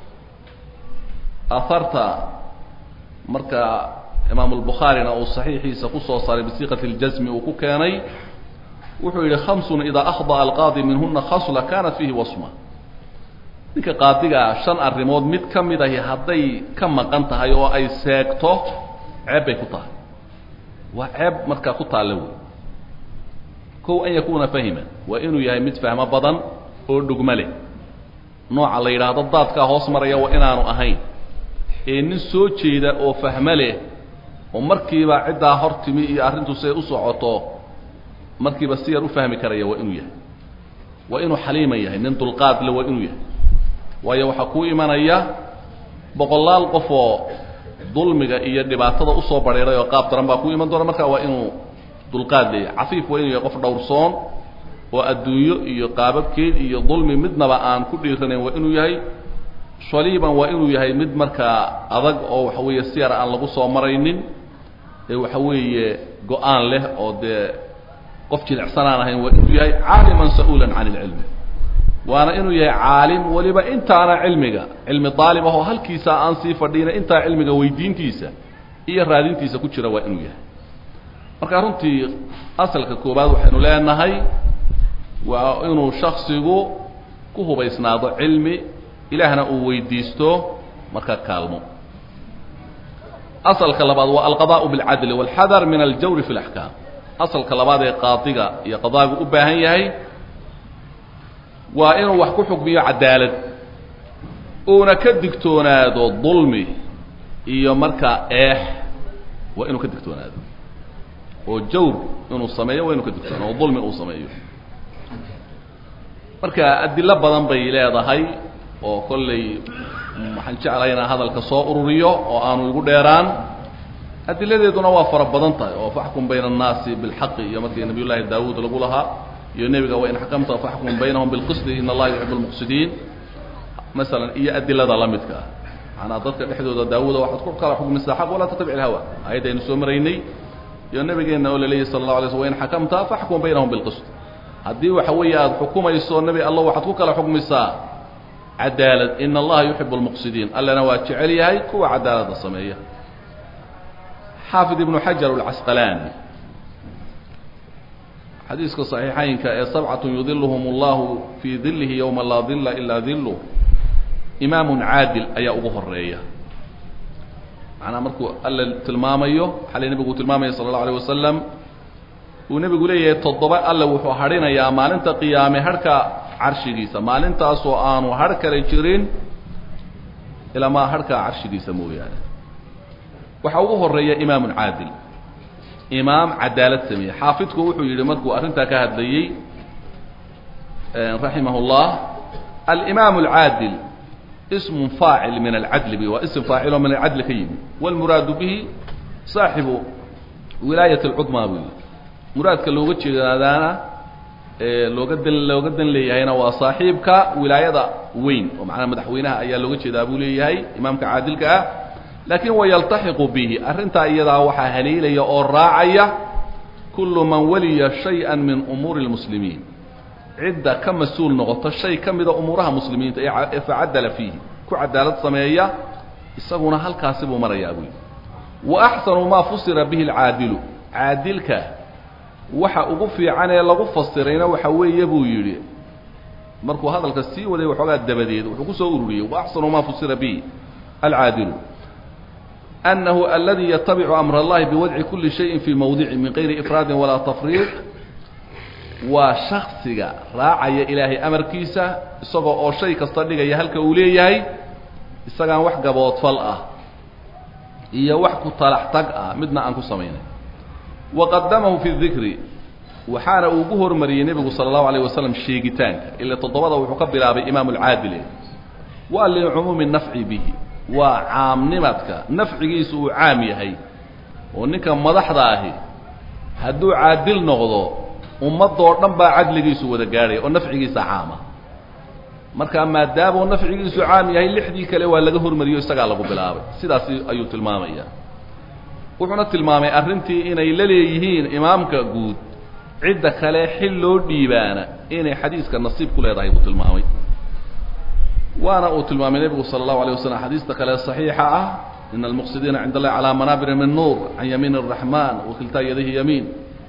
aharta marka imaamu albukhaarina uu saxiixiisa ku soo saaray bisiiqati اljasmi uu ku keenay wuxuu yidhi khamsun idaa akhda'a alqaadi minhuna khasla kanat fiihi wasma ninka qaadiga 5 arrimood mid ka mid ahi hadday ka maqan tahay oo ay seegto ceeb bay ku tahay waa ceeb markaa ku taalla wey kow an yakuuna fahiman waa inuu yahay mid fahmo badan oo dhugma leh nooca la yidhaahdo daadkaa hoos maraya waa inaanu ahayn ee nin soo jeeda oo fahmo leh oo markiiba ciddaa hor timi iyo arrintu say u socoto markiiba si yar u fahmi karaya waa inuu yahay waa inuu xaliima yahay nin dulqaad le waa inuu yahay waayo waxaa kuu imanaya boqolaal qof oo dulmiga iyo dhibaatada usoo badheeray oo qaab daran baa kuu iman doona markaa waa inuu dulqaad leeyahay cafiif waa inuu yahay qof dhowrsoon oo adduunyo iyo qaababkeed iyo dulmi midnaba aan ku dhiiranayn waa inuu yahay shaliiban waa inuu yahay mid markaa adag oo waxa weeye siyar aan lagu soo maraynin ee waxa weeye go-aan leh oo dee qof jilicsanaan ahayn waa inuu yahay caaliman sa-uulan can ilcilmi waana inuu yahay caalim waliba intaana cilmi daalib ahoo halkiisa aan sii fadhiina intaa cilmiga weydiintiisa iyo raadintiisa ku jira waa inuu yahay marka runtii asalka koobaad waxaynu leenahay waa inuu shaksigu ku hubaysnaado cilmi ilaahna uu weydiisto marka kaalmo asalka labaad waa alqadaa'u bilcadli walxadar min aljawri fi alaxkaam asalka labaad ee qaadiga iyo qadaagu u baahan yahay waa inuu wax ku xukmiyo cadaalad uuna ka digtoonaado dulmi iyo markaa eex waa inuu ka digtoonaado oo jawr inuu sameeyo waa inuu ka digtoonaado oo dulmi uu sameeyo marka adilo badan bay leedahay oo kollay waxaan jeclahay inaan hadalka soo ururiyo oo aanu igu dheeraan adiladeeduna waa fara badan tahay oo faxkum bayna annaasi bilxaqi iyo markii nabiyullaahi daawuud lagu lahaa iyo nebiga waa in xakamta faxkum baynahum bilqisti ina allaha yuxibu almuqsidiin masalan iyo adilada la midka ah macnaa dadka dhexdooda daawuuda waxaad ku kala xukmisaa xaq walaa tattabic ilhawa aayadaynu soo maraynay iyo nabigeenna oo la leeyahy sala allahu alay slm wa in xakamta faxkum baynahum bilqist haddii waxa weeye aada xukumayso nebi allah waxaad ku kala xukmisaa cadaalad ina allaha yuxibu almuqsidiin allana waa jecel yahay kuwa cadaaladda sameeya xaafid ibnu xajar alcasqalaani xadiiska صaxiixaynka ee 7 yudiluhum اllahu fii dilihi ywma laa dila ilaa diluh imaamu caadil ayaa ugu horeeya macnaa markuu alla tilmaamayo xalay nebigu tilmaamaya sala اllahu alيه wasalam uu nebigu leeyahay 7 alle wuxuu hadhinayaa maalinta qiyaame harhka carshigiisa maalintaasoo aanu har kale jirin ilaa maa harhka carshigiisa mooyaane waxaa ugu horeeya imaamu caadil imaam cadaalad sameeyey xaafidku wuxuu yidhi markuu arrintaa ka hadlayey raximah اllah alimaam اlcaadil ism faacil min alcadli bi waa ism faaciloo min alcadli ka yimi wاlmuraadu bihi saaxibu wilaayat اlcudmaa buu yidhi muraadka looga jeedaadaana looga dan leeyahayna waa saaxiibka wilaayada weyn oo macnaha madaxweynaha ayaa looga jeedaa buu leeyahay imaamka caadilka ah laakiin wayaltaxiqu bihi arrintaa iyadaa waxaa haleelaya oo raacaya kullu man waliya shay-an min umuuri اlmuslimiin عدة كمسؤول نقطة شيء كم إذا أمورها مسلمين فعدل فيه كعدالة سماية يسقون هل كاسب مريا أبوي وأحسن ما فسر به العادل عادلك وحا أغفي عنه لغف السرين وحوي يبو يري مركو هذا الكسي وذي وحوغا الدبديد وحكوسه أوري وأحسن ما فسر به العادل أنه الذي يتبع أمر الله بوضع كل شيء في موضع من غير إفراد ولا تفريط وشخصك راعي إلهي أمر كيسة إساقو أو شيء كستردق يهلك أوليه إساقان وحقا بوطفلقه إيا وحكو طلحتقه مدنا أنكو سمينه وقدمه في الذكر وحان أوجهر مري النبي صلى الله عليه وسلم شيغتان إلا تضبط وحقبل بإمام العادل وقال لعموم النفع به وعام نمتك نفع جيسو عامي هي ونك مدح ضاهي هدو عادل نغضو ومضو نبا عدل جيسو ودقاري ونفع جيس عامة marka maadaama nafcigiisu caam yahay lixdii kale waa laga hormariyo isaga lagu bilaabay sidaas ayuu tilmaamaya wuxuuna tilmaamay arrintii inay la leeyihiin imaamka guud cidda kale xil loo dhiibaana inay xadiiska nasiib ku leedahay uu tilmaamay waana uu tilmaamay nabiga sallallahu alayhi wasallam xadiiska kale saxiixa ah in al-muqsidina 'inda Allah ala manabir min nur an yamin ar-rahman wa kilta yadihi yamin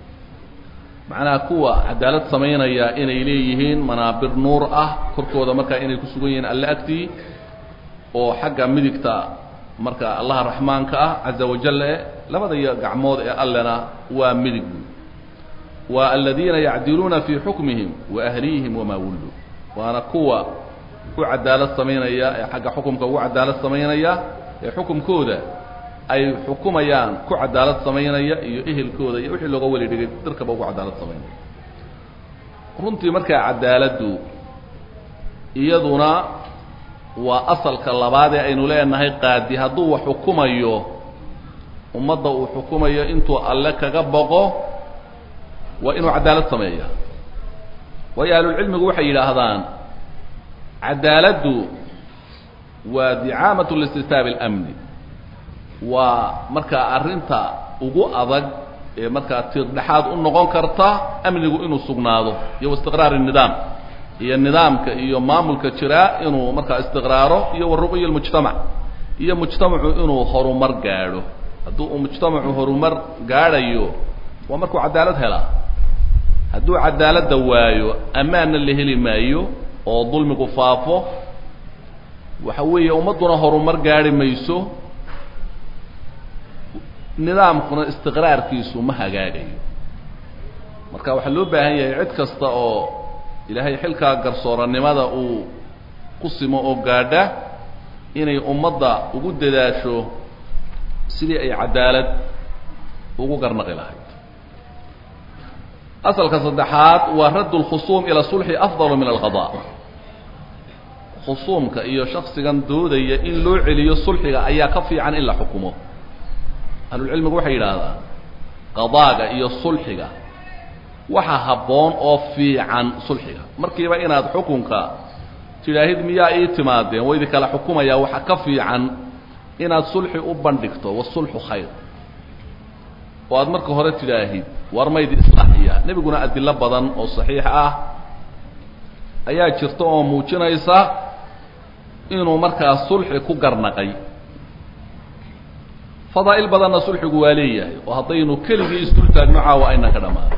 macnaa kuwa cadaalad sameynaya inay leeyihiin manaabir nuur ah korkooda marka inay ku sugan yihiin alla agtii oo xagga midigta marka Allah rahmaanka ah azza wa jalla labada gacmood ee allana waa midig wa alladina ya'diluna fi hukmihim wa ahlihim wa ma wullu waana kuwa ku cadaalad sameynaya ee xagga xukunka ugu cadaalad sameynaya ee xukunkooda ay xukumayaan ku cadaalad sameynaya iyo ehelkooda iyo wixii looga wali dhigay darkaba ugu cadaalad sameynaya runtii marka cadaaladu iyaduna waa asalka labaad ee aynu leenahay qaadi hadduu wax xukumayo ummadda uu xukumayo intuu alle kaga boqo waa inuu cadaalad sameeyo way ahlul cilmigu waxay yiraahdaan cadaaladu waa di'aamatu listitab al-amn waa marka arinta ugu adag ee marka tirdhaxaad u noqon karta amnigu inuu sugnaado iyo istiqraar nidaam iyo nidaamka iyo maamulka jira inuu marka istiqraaro iyo waruqiyo mujtamac iyo mujtamacu inuu horumar gaaro hadduu mujtamacu horumar gaarayo waa markuu cadaalad hela hadduu cadaalad waayo amaana la heli maayo oo dulmigu faafo waxa weeye ummaduna horumar gaari mayso nidaamkuna istiqraarkiisu ma hagaagayo marka waxa loo baahan yahay cid kasta oo ilaahay xilka garsooranimada uu ku simo oo gaadha inay ummadda ugu dadaasho sidii ay cadaalad ugu garnaqi lahayd asalka saddexaad waa raddul khusum ila sulhi afdalu min al-qadaa khusumka iyo shakhsigan doodaya in loo celiyo sulhiga ayaa ka fiican in la xukumo ahlul cilmigu waxay yiraahdaan qadaaga iyo sulhiga waxa haboon oo fiican sulhiga markiiba inaad xukunka tilaahid miyaa ay timaadeen way kala xukumaya waxa ka fiican inaad sulhi u bandhigto wasulhu khayr waad marka hore tilaahid warmaydi islaahiya nabiguna adilla badan oo saxiix ah ayaa jirto oo muujinaysa inuu marka sulhi ku garnaqay fadaa'il badanna sulhigu waa leeyahay oo haddaynu keligii isdultaagno caawa ayna ka dhamaan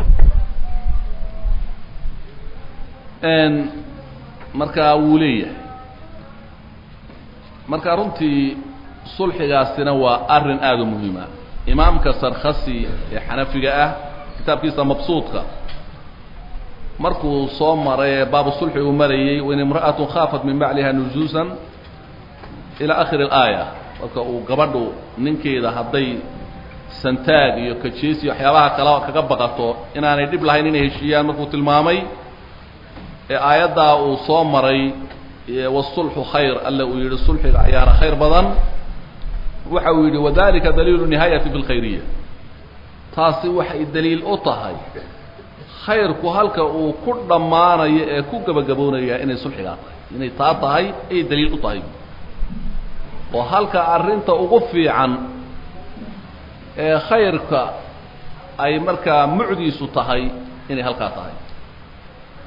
marka wuu leeyahay marka runtii sulhigaasina waa arrin aad u muhiim ah imaamka sarkhasi ee xanafiga ah kitaabkiisa mabsuudka markuu soo maray baabu sulhi uu marayay in imra'atu khafat min ba'liha nujusan ila akhir al-aya marka uu gabadhu ninkeeda haday santaag iyo kajees iyo waxyaabaha kale kaga baqato inaanay dib lahayn inay heshiyaan markuu tilmaamay ee aayada uu soo maray wasulhu khayr alla uu yiri sulhiga ayaana khayr badan waxa uu yiri wadalika daliilu nihayati bil khayriyya taasi waxay daliil u tahay khayrku halka uu ku dhamaanayo ee ku gabagaboonaya inay sulhiga tahay inay tahay ay daliil u tahay oo halka arinta ugu fiican ee khayrka ay marka mucdiisu tahay inay halka tahay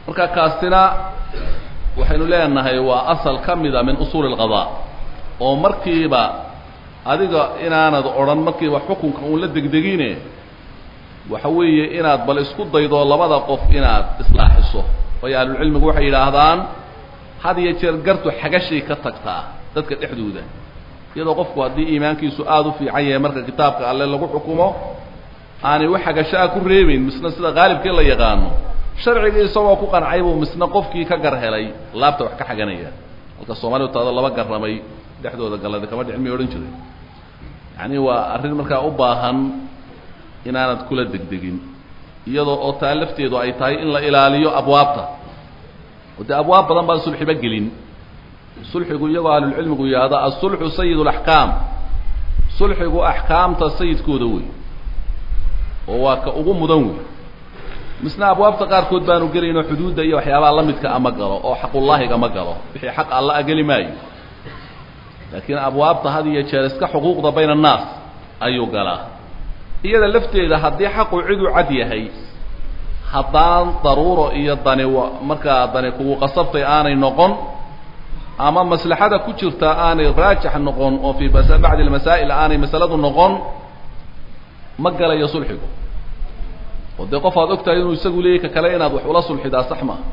marka kaasina waxaynu leenahay waa asal kamida min usul al-qada oo markiiba adiga inaanad oran markiiba xukunka uu la degdegine waxa weeye inaad bal isku daydo labada qof inaad islaaxiso way ahlul cilmigu waxay yiraahdaan hadiye jeer gartu xagashay ka tagtaa dadka dhexdooda iyadoo qofku hadii iimaankiisu aad u fiican yahay marka kitaabka alle lagu xukumo aanay wax xagashaa ku reebin misna sida qaalibkii la yaqaano sharciga isagoo ku qancay buu misna qofkii ka gar helay laabta wax ka xaganaya halka Soomaalidu taada laba garramay dhexdooda galada kama dhicmi oran jiray yani waa arrin marka u baahan inaanad kula degdegin iyadoo oo taalafteedu ay tahay in la ilaaliyo abwaabta wada abwaab badan baa sulxiba gelin sulxigu iyagoo ahlul cilmigu yaada as-sulhu sayyidul ahkam sulxigu ahkaamta sayidkooda way oo waa ka ugu mudan way misna abwaabta qaar kood baanu gelayno xuduudda iyo waxyaabaha la midka ama galo oo xaqullaahi gama galo wixii xaq Allah agali maayo laakiin abwaabta hadiye jeer iska xuquuqda bayna naas ayuu galaa iyada lafteeda hadii xaqu cidu cad yahay haddaan daruuro iyo dani marka dani kugu qasabtay aanay noqon ama maslaxada ku jirta aanay raajix noqon oo fi ba'd al-masaa'il aanay masaladu noqon ma galayo sulxigu wada qof aad ogtahay inuu isagu leeyahay kale inaad wax ula sulxidaa sax ma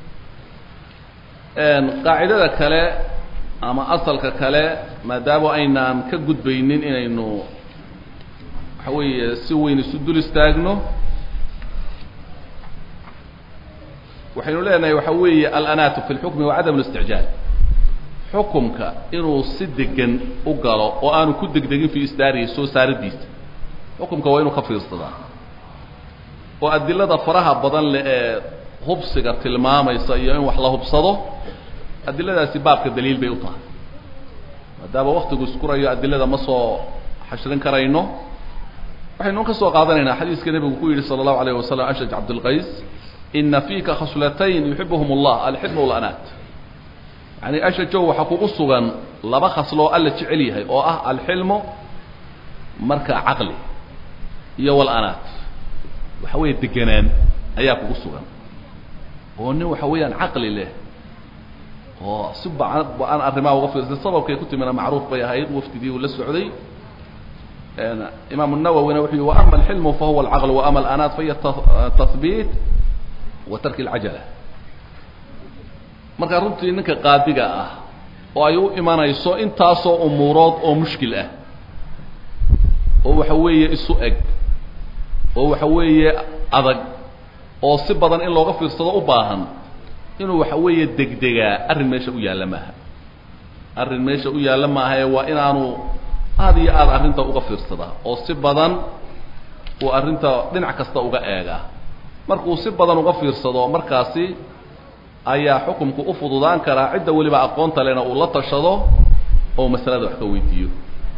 qaacidada kale ama asalka kale maadaama aynaan ka gudbaynin inaynu waxa weeye si weyn isu dul istaagno waxaynu leenahay waxa weeye al-anatu fi al-hukm wa adam al-isti'jal xukumka inuu si degan u galo oo aanu ku degdegin fi isdaari soo saaradiisa xukumka waa inuu ka fiirsadaa oo adillada faraha badan ee hubsiga tilmaamaysa iyo in wax la hubsado adilladaasi baabka daliil bay u tahay maadaama waqtigu isku rayo adillada ma soo xashrin karayno waxaynu ka soo qaadanaynaa xadiiska nabigu ku yiri sallallahu alayhi wasallam ashaj abdul qais inna fika khaslatayn yuhibbuhum Allah al-hilm wal anat yani ashajo waxa kugu sugan laba khaslo alla jecel yahay oo ah al-hilm marka aqli iyo wal anat waxa weeye deganaan ayaa kugu sugan oo nin waxa weeyaan aqli leh oo subaan arrimaha uga fiirsan sababkay ku timina macruuf bay ahayd waftigii uu la socday imam an-nawawi wuxuu wa amma al-hilm fa huwa al-aql wa amma al-anat fa hiya tathbit wa tark al-ajala marka runtii ninka qaadiga ah oo ay u imanayso intaasoo umuurood oo mushkil ah oo waxa weeye isu eg oo waxa weeye adag oo si badan in looga fiirsado u baahan inuu waxa weeye degdega arrin meesha u yaala maaha waa inaanu aad iyo aad arrinta uga fiirsada oo si badan uu arrinta dhinac kasta uga eega markuu si badan uga fiirsado markaasi ayaa xukunku u fududaan karaa cidda waliba aqoonta lena uu la tashado oo masalada wax ka weydiiyo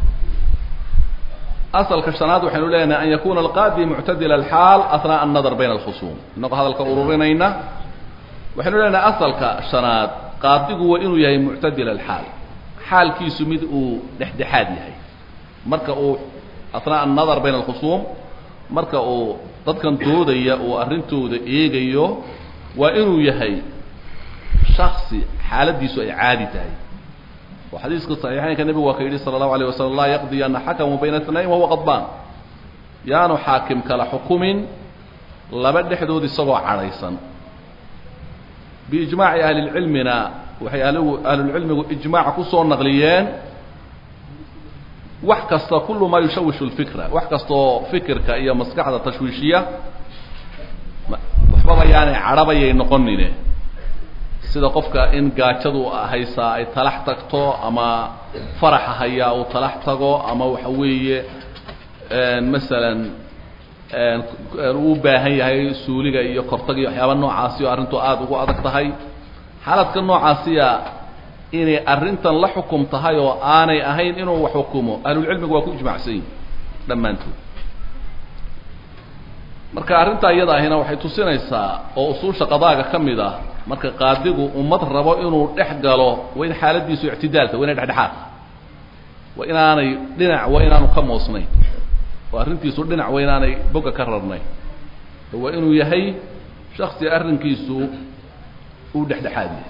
asalka shanaad waxaynu leenahay an yakuna al-qaadi mu'tadila al-hal athna an-nadar bayna al-khusum inagu hadalka ururinayna waxaynu leenahay asalka shanaad qaadigu waa inuu yahay mu'tadila al-hal xaalkiisu mid uu dhexdhexaad yahay marka uu athna an-nadar bayna al-khusum marka uu dadkan doodaya oo arrintooda eegayo waa inuu yahay shakhsi xaaladiisu ay caadi tahay وحديث صحيحين كان النبي وكيل صلى الله عليه وسلم لا يقضي أن حكم بين اثنين وهو غضبان يعني حاكم كلا حكم لبد حدود السبع عريسا بإجماع أهل العلمنا وحي أهل العلم إجماع كسور نغليان وحكست كل ما يشوش الفكرة وحكست فكرك هي مسكحة تشويشية وحبابا يعني عربية نقننه sida qofka in gaajadu haysa ay talax tagto ama farax haya oo talax tago ama waxa weeye midalan uu baahan yahay suuliga iyo kortag iyo waxyaabo noocaas iyo arintu aad ugu adag tahay xaaladka noocaasiya inay arintan la xukum tahay oo aanay ahayn inuu wax xukumo ahlul cilmigu waa ku ijmaacsan dhamaantood marka arinta iyada ahina waxay tusinaysaa oo usuusha qadaaga kamid ah marka qaadigu ummad rabo inuu dhex galo waa in xaaladiisu i'tidaalta waa in dhexdhexaad waa inaanay dhinac waa inaanu ka moosnayn waa arintiisu dhinac waa inaanay boga ka rarnay waa inuu yahay shakhsi arrinkiisu ودحدحادي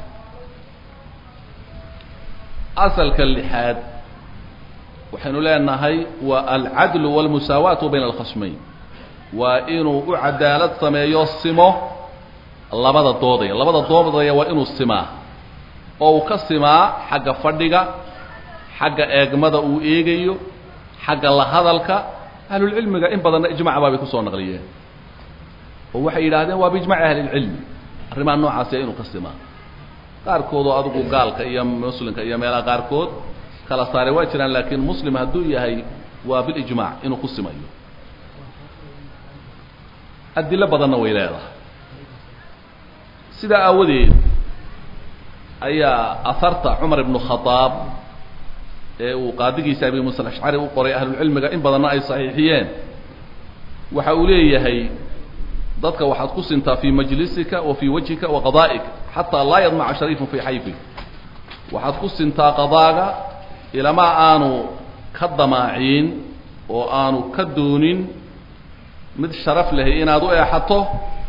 أصل كاللحاد وحين لنا هي والعدل والمساواة بين الخصمين وإنه عدالة سمايو السمو لبدا الضوضي وإنه السماء أو كالسماء حق فردقة حق إجمد أو إيجيو حق الله هذلك أهل العلم إن بدنا إجماع بابي كسون نغليه هو حيرادين وبيجمع أهل العلم الرمان نوع عسيرين كالسماء قاركود أدوكو قال كأيام مسلم كأيام يلا قاركود kala saare waa jiraan laakiin muslim hadduu yahay waa bil ijmaac inuu ku simayo adilla badanna way leedahay sida aawadeed ayaa asarta Umar ibn Khattab ee uu qaadigiisa Abi Musa al-Ash'ari u qoray ahlul cilmiga in badanna ay saxiixiyeen waxa uu leeyahay dadka waxaad ku sintaa fi majlisika wa fi wajhika wa qadaa'ik hatta la yadma'a sharifun fi hayfi waxaad ku sintaa qadaaga إلى ما آنو كالضماعين وآنو كالدونين مثل شرف له إن هذا يحطه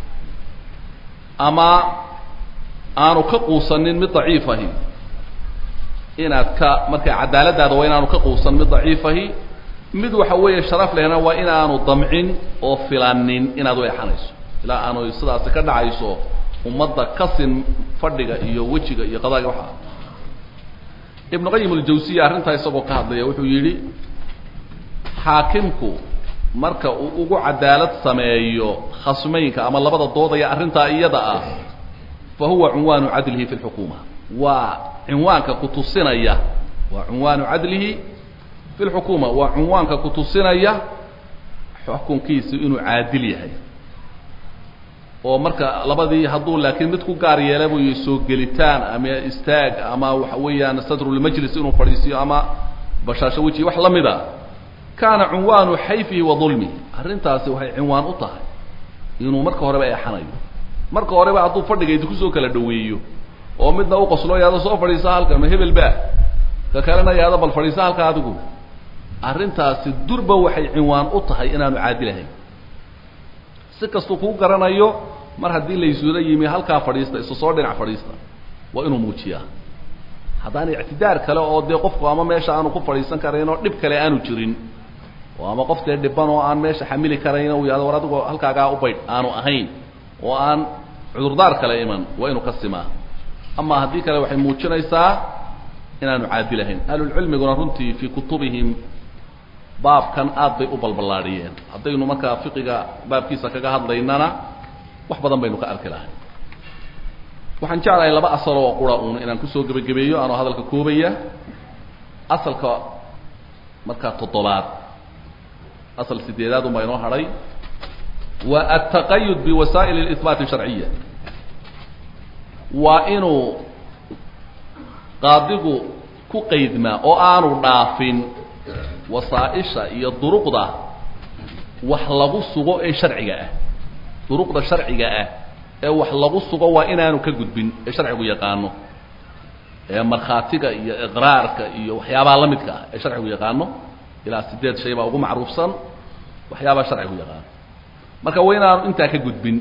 أما آنو كقوصنين من ضعيفه إن مركا عدالة هذا وإن آنو كقوصن من ضعيفه مدو حوية شرف له وإن آنو ضمعين وفلانين إن هذا يحنس لا آنو يصدع سكرنا عيسو ومضى كسن فردق إيو وجهك إيو قضاء وحا ابن قيم الجوزية arrintaa isagoo ka hadlaya wuxuu yiri xaakimku marka uu ugu cadaalad sameeyo khasmeynka ama labada doodaya arrintaa iyada ah fa huwa unwanu adlihi fi al-hukuma wa unwanka kutusinaya wa unwanu adlihi fi al-hukuma wa unwanka kutusinaya xukunkiisu inuu caadil yahay oo marka labadii haduu laakiin mid ku gaar yeelay buu soo gelitaan ama istaag ama waxa weeyaan sadrul majlis inuu fadhiisiyo ama bashaasho wajhi wax lamida kana unwanu hayfi wa dhulmi arintaasi waxay unwaan u tahay inuu marka horeba ay xanayo marka horeba haduu fadhigeedu ku soo kala dhaweeyo oo midna uu qoslo yaado soo fadhiisa halka ma hebel ba ka kalena yaado bal fadhiisa halka adigu arintaasi durba waxay unwaan u tahay inaanu caadilahay si kasto ku garanayo mar hadii la isuuda yimi halka fadhiista isu soo dhinac fadhiista waa inuu muujiyaa hadaan i'tidaar kale oo de qofku ama meesha aanu ku fadhiisan kareen oo dib kale aanu jirin oo ama qof de dhiban oo aan meesha xamili kareen oo yaado war adigu halkaaga u bayd aanu ahayn oo aan cudurdaar kale iman waa inuu qasimaa ama hadii kale waxay muujinaysaa inaanu caadilahayn ahlul cilmiguna runtii fi kutubihim باب كان أضي أبل بلاريين أضينه مكا فقه باب كيسا كجا هذليننا وحبذا بينه كأركلاه وحنجعل إلى بقى أصل وقراءون إن كسو جبيو أنا هذا الكوبية أصل ك مكا تطلعات أصل سديدات وما ينوح علي والتقيد بوسائل الإثبات الشرعية وإنه قادقو كقيد ما أو أنو نافين وصائشة هي الطرق ده وحلقوا السوق شرعية طرق ده شرعية وحلقوا السوق وإنا نكجد شرعي يقانو مرخاتك إقرارك وحيابا لمدك شرعي يقانو إلى سداد شيء بقى معروف صن وحيابا شرعي يقانو marka waynaanu inta ka gudbin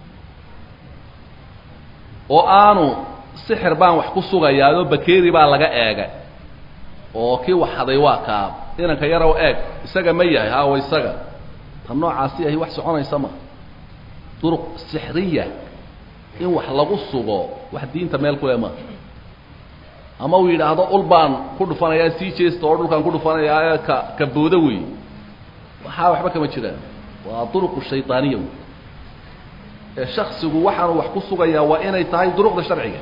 oo aanu sixir baan wax ku sugayaado bakeeri baa laga eegay oo kii wax haday waa ka inanka yar oo eeg isaga ma yahay ha way isaga tan noocaasi ay wax soconaysa ma turuq sihriya in wax lagu sugo wax diinta meel ku leema ama uu yiraahdo ulbaan ku dhufanaya si jeesto oo dhulkan ku dhufanaya ka booda weey waxa waxba kama jiraan وطرق الشيطانية الشخص وحنا وحكسوا يا وين يتهاي طرق الشرعية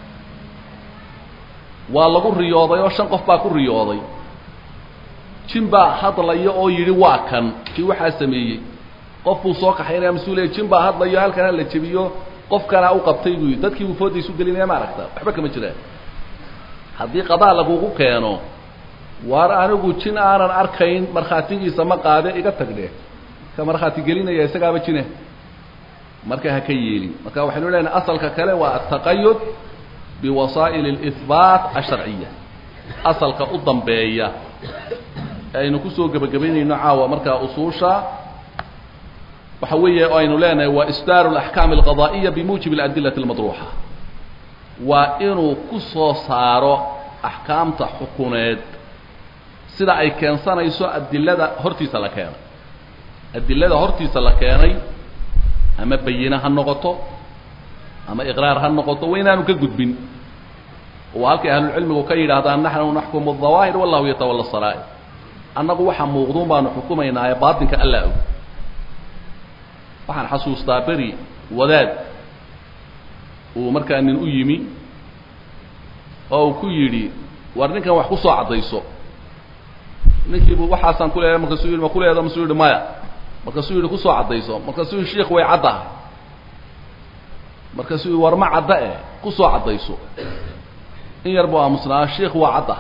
والله قول رياضي وشان قف باكل رياضي شنبا هذا لا يو يرواكن في واحد سميه قف وصاق حين مسؤولية شنبا هذا لا يهال كان اللي تبيه قف كان أو قبطي تذكي وفودي سوق اللي ما عرفته أحبك مجرى هذه قضاء لقوه كانوا وأنا قلت شن أنا أركين مرخاتي يسمى قاعدة إيجا تقدر كمرخاتي قلنا يا سجابة شنو مركها كيلي مركها وحلو لنا أصل ككلا والتقيد بوسائل الإثبات الشرعية أصل كأضم بيا أي نكسو جبيني نعاوة مركها أصوشا وحوية أين لنا وإصدار الأحكام القضائية بموجب الأدلة المطروحة وإنه كسو صارو أحكام تحكمات سيدا أي كان سنة يسوء الدلة هرتي سلكان الدلة هرتي سلكاني أما بينها النقطة أما إقرارها النقطة وين أنو كجدبين وهلك أهل العلم وكيد هذا نحن نحكم الظواهر والله يتولى السرائر أنه وحا موغضون بأن حكومينا يا باطنك ألا وحان حسوس طابري وذاد ومركا أن نؤيمي أو كيري وارنكا وحكوصو عضيصو نكيب وحاسان كل هذا مركسوير ما كل هذا مسوير مايا مركسوير كوصو عضيصو مركسوير الشيخ ويعضه مركسوير ورمع عضه كوصو عضيصو إن يربوها مصنع الشيخ وعضه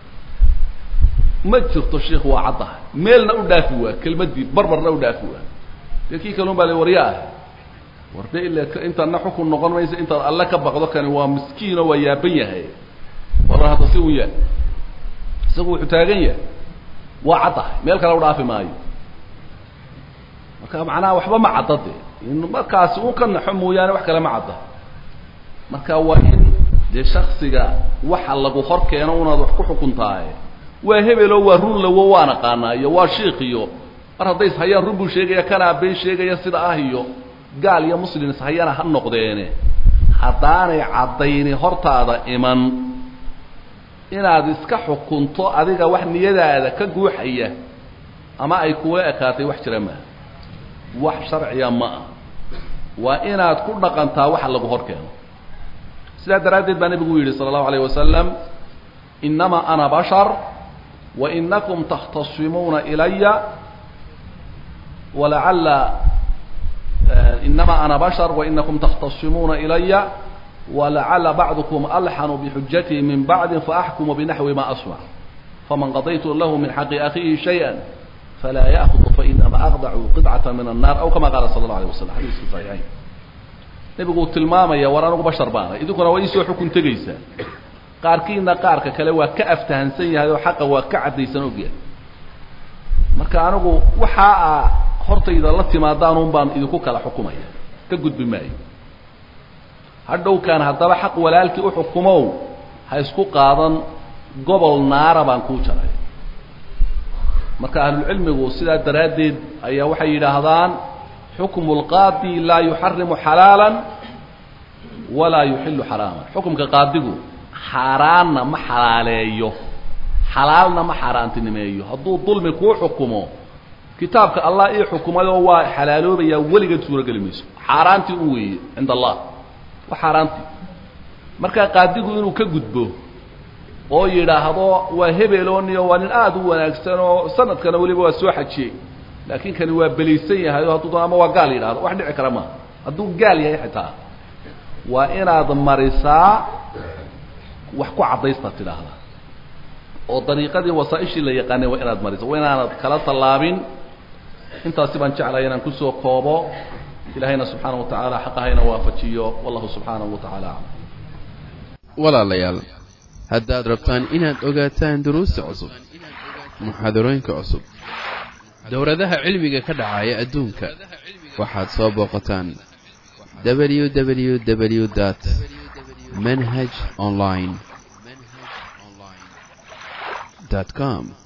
ما جرت الشيخ وعضه ميلنا ودافوا كلمة دي بربرنا ودافوا لكن كلهم بالي ورياه ورده إلا أنت نحكم النقل ما يصير أنت الله كبقى كان هو مسكين ويابيه هي وراها تسويه سووا حتاجية وعضه ميل كلا ودافع ماي marka macnaha waxba ma cadade in markaas uu kan xumuyaan wax kale ma cadda marka waa in de shakhsiga waxa lagu horkeeno unaad wax ku xukuntaay waa hebelo waa run lawo waana qaanayo waa sheekhiyo mar haday hayaan rubu sheegaya kana been sheegaya sida ah iyo gaal iyo muslim hayana ha noqdeene hadaanay cadayni hortaada iman inaad iska xukunto adiga wax niyadaada ka guuxaya ama ay kuwa ekaatay wax jira ma wax sharciya ma waa inaad ku dhaqantaa waxa lagu horkeeno sida daraadeed baa nabigu yiri sallallahu alayhi wasallam inma ana bashar wa innakum takhtasimuna ilayya wa la'alla inma ana bashar wa innakum takhtasimuna ilayya wa la'alla ba'dukum alhanu bi hujjati min ba'd fa ahkumu bi nahwi ma asma faman qadaytu lahu min haqqi akhihi shay'an فلا يأخذ فإنما أخضع قطعة من النار أو كما قال صلى الله عليه وسلم حديث صحيحين نبي قلت تلماما يا ورانا بشر بانا إذا كنا ويسوا حكم تجيسا قاركين قارك كلوا كأفتهن سيء هذا حق وكعد يسنوجيا مركا أنا جو وحاء خرط إذا الله ما دانون بان إذا كوكلا حكومية تجد بماي هذا كان هذا حق ولا لك حكمه هيسكو قاضا قبل نار بان كوشنا marka ahlul ilmigu sida daraadeed ayaa waxay yiraahdaan hukmul qaadi la yuharrimu halalan wala yuhillu haraman hukmka qaadigu haraana ma halaaleeyo halalna ma haraantinimeeyo haduu dulmi ku xukumo kitaabka Allah ee xukumayo waa halaaloobayay waliga suura galimayso haraanti uu weeyay inda Allah wa haraanti marka qaadigu inuu ka gudbo oo yiraahdo waa hebelooniyo waa nin aad u wanaagsan oo sanadkana waliba waa soo xajiyay laakiin kan waa baliisan yahay haduu ama waa gaal yiraahdo wax dhici kara ma haduu gaal yahay xitaa waa inaad marisaa wax ku cadaysta tiraahdo oo dariiqadii wasaa'ishi la yaqaanay waa inaad marisaa waa inaad kala talaabin intaas baan jeclahay inaan ku soo koobo ilaahayna subhanahu wa ta'ala xaqahayna waafajiyo wallahu subhanahu wa ta'ala wala layal haddaad rabtaan inaad ogaataan duruusta cusub muxaadarooyinka cusub dowladaha cilmiga ka dhacaya adduunka waxaad soo booqataan www.manhajonline.com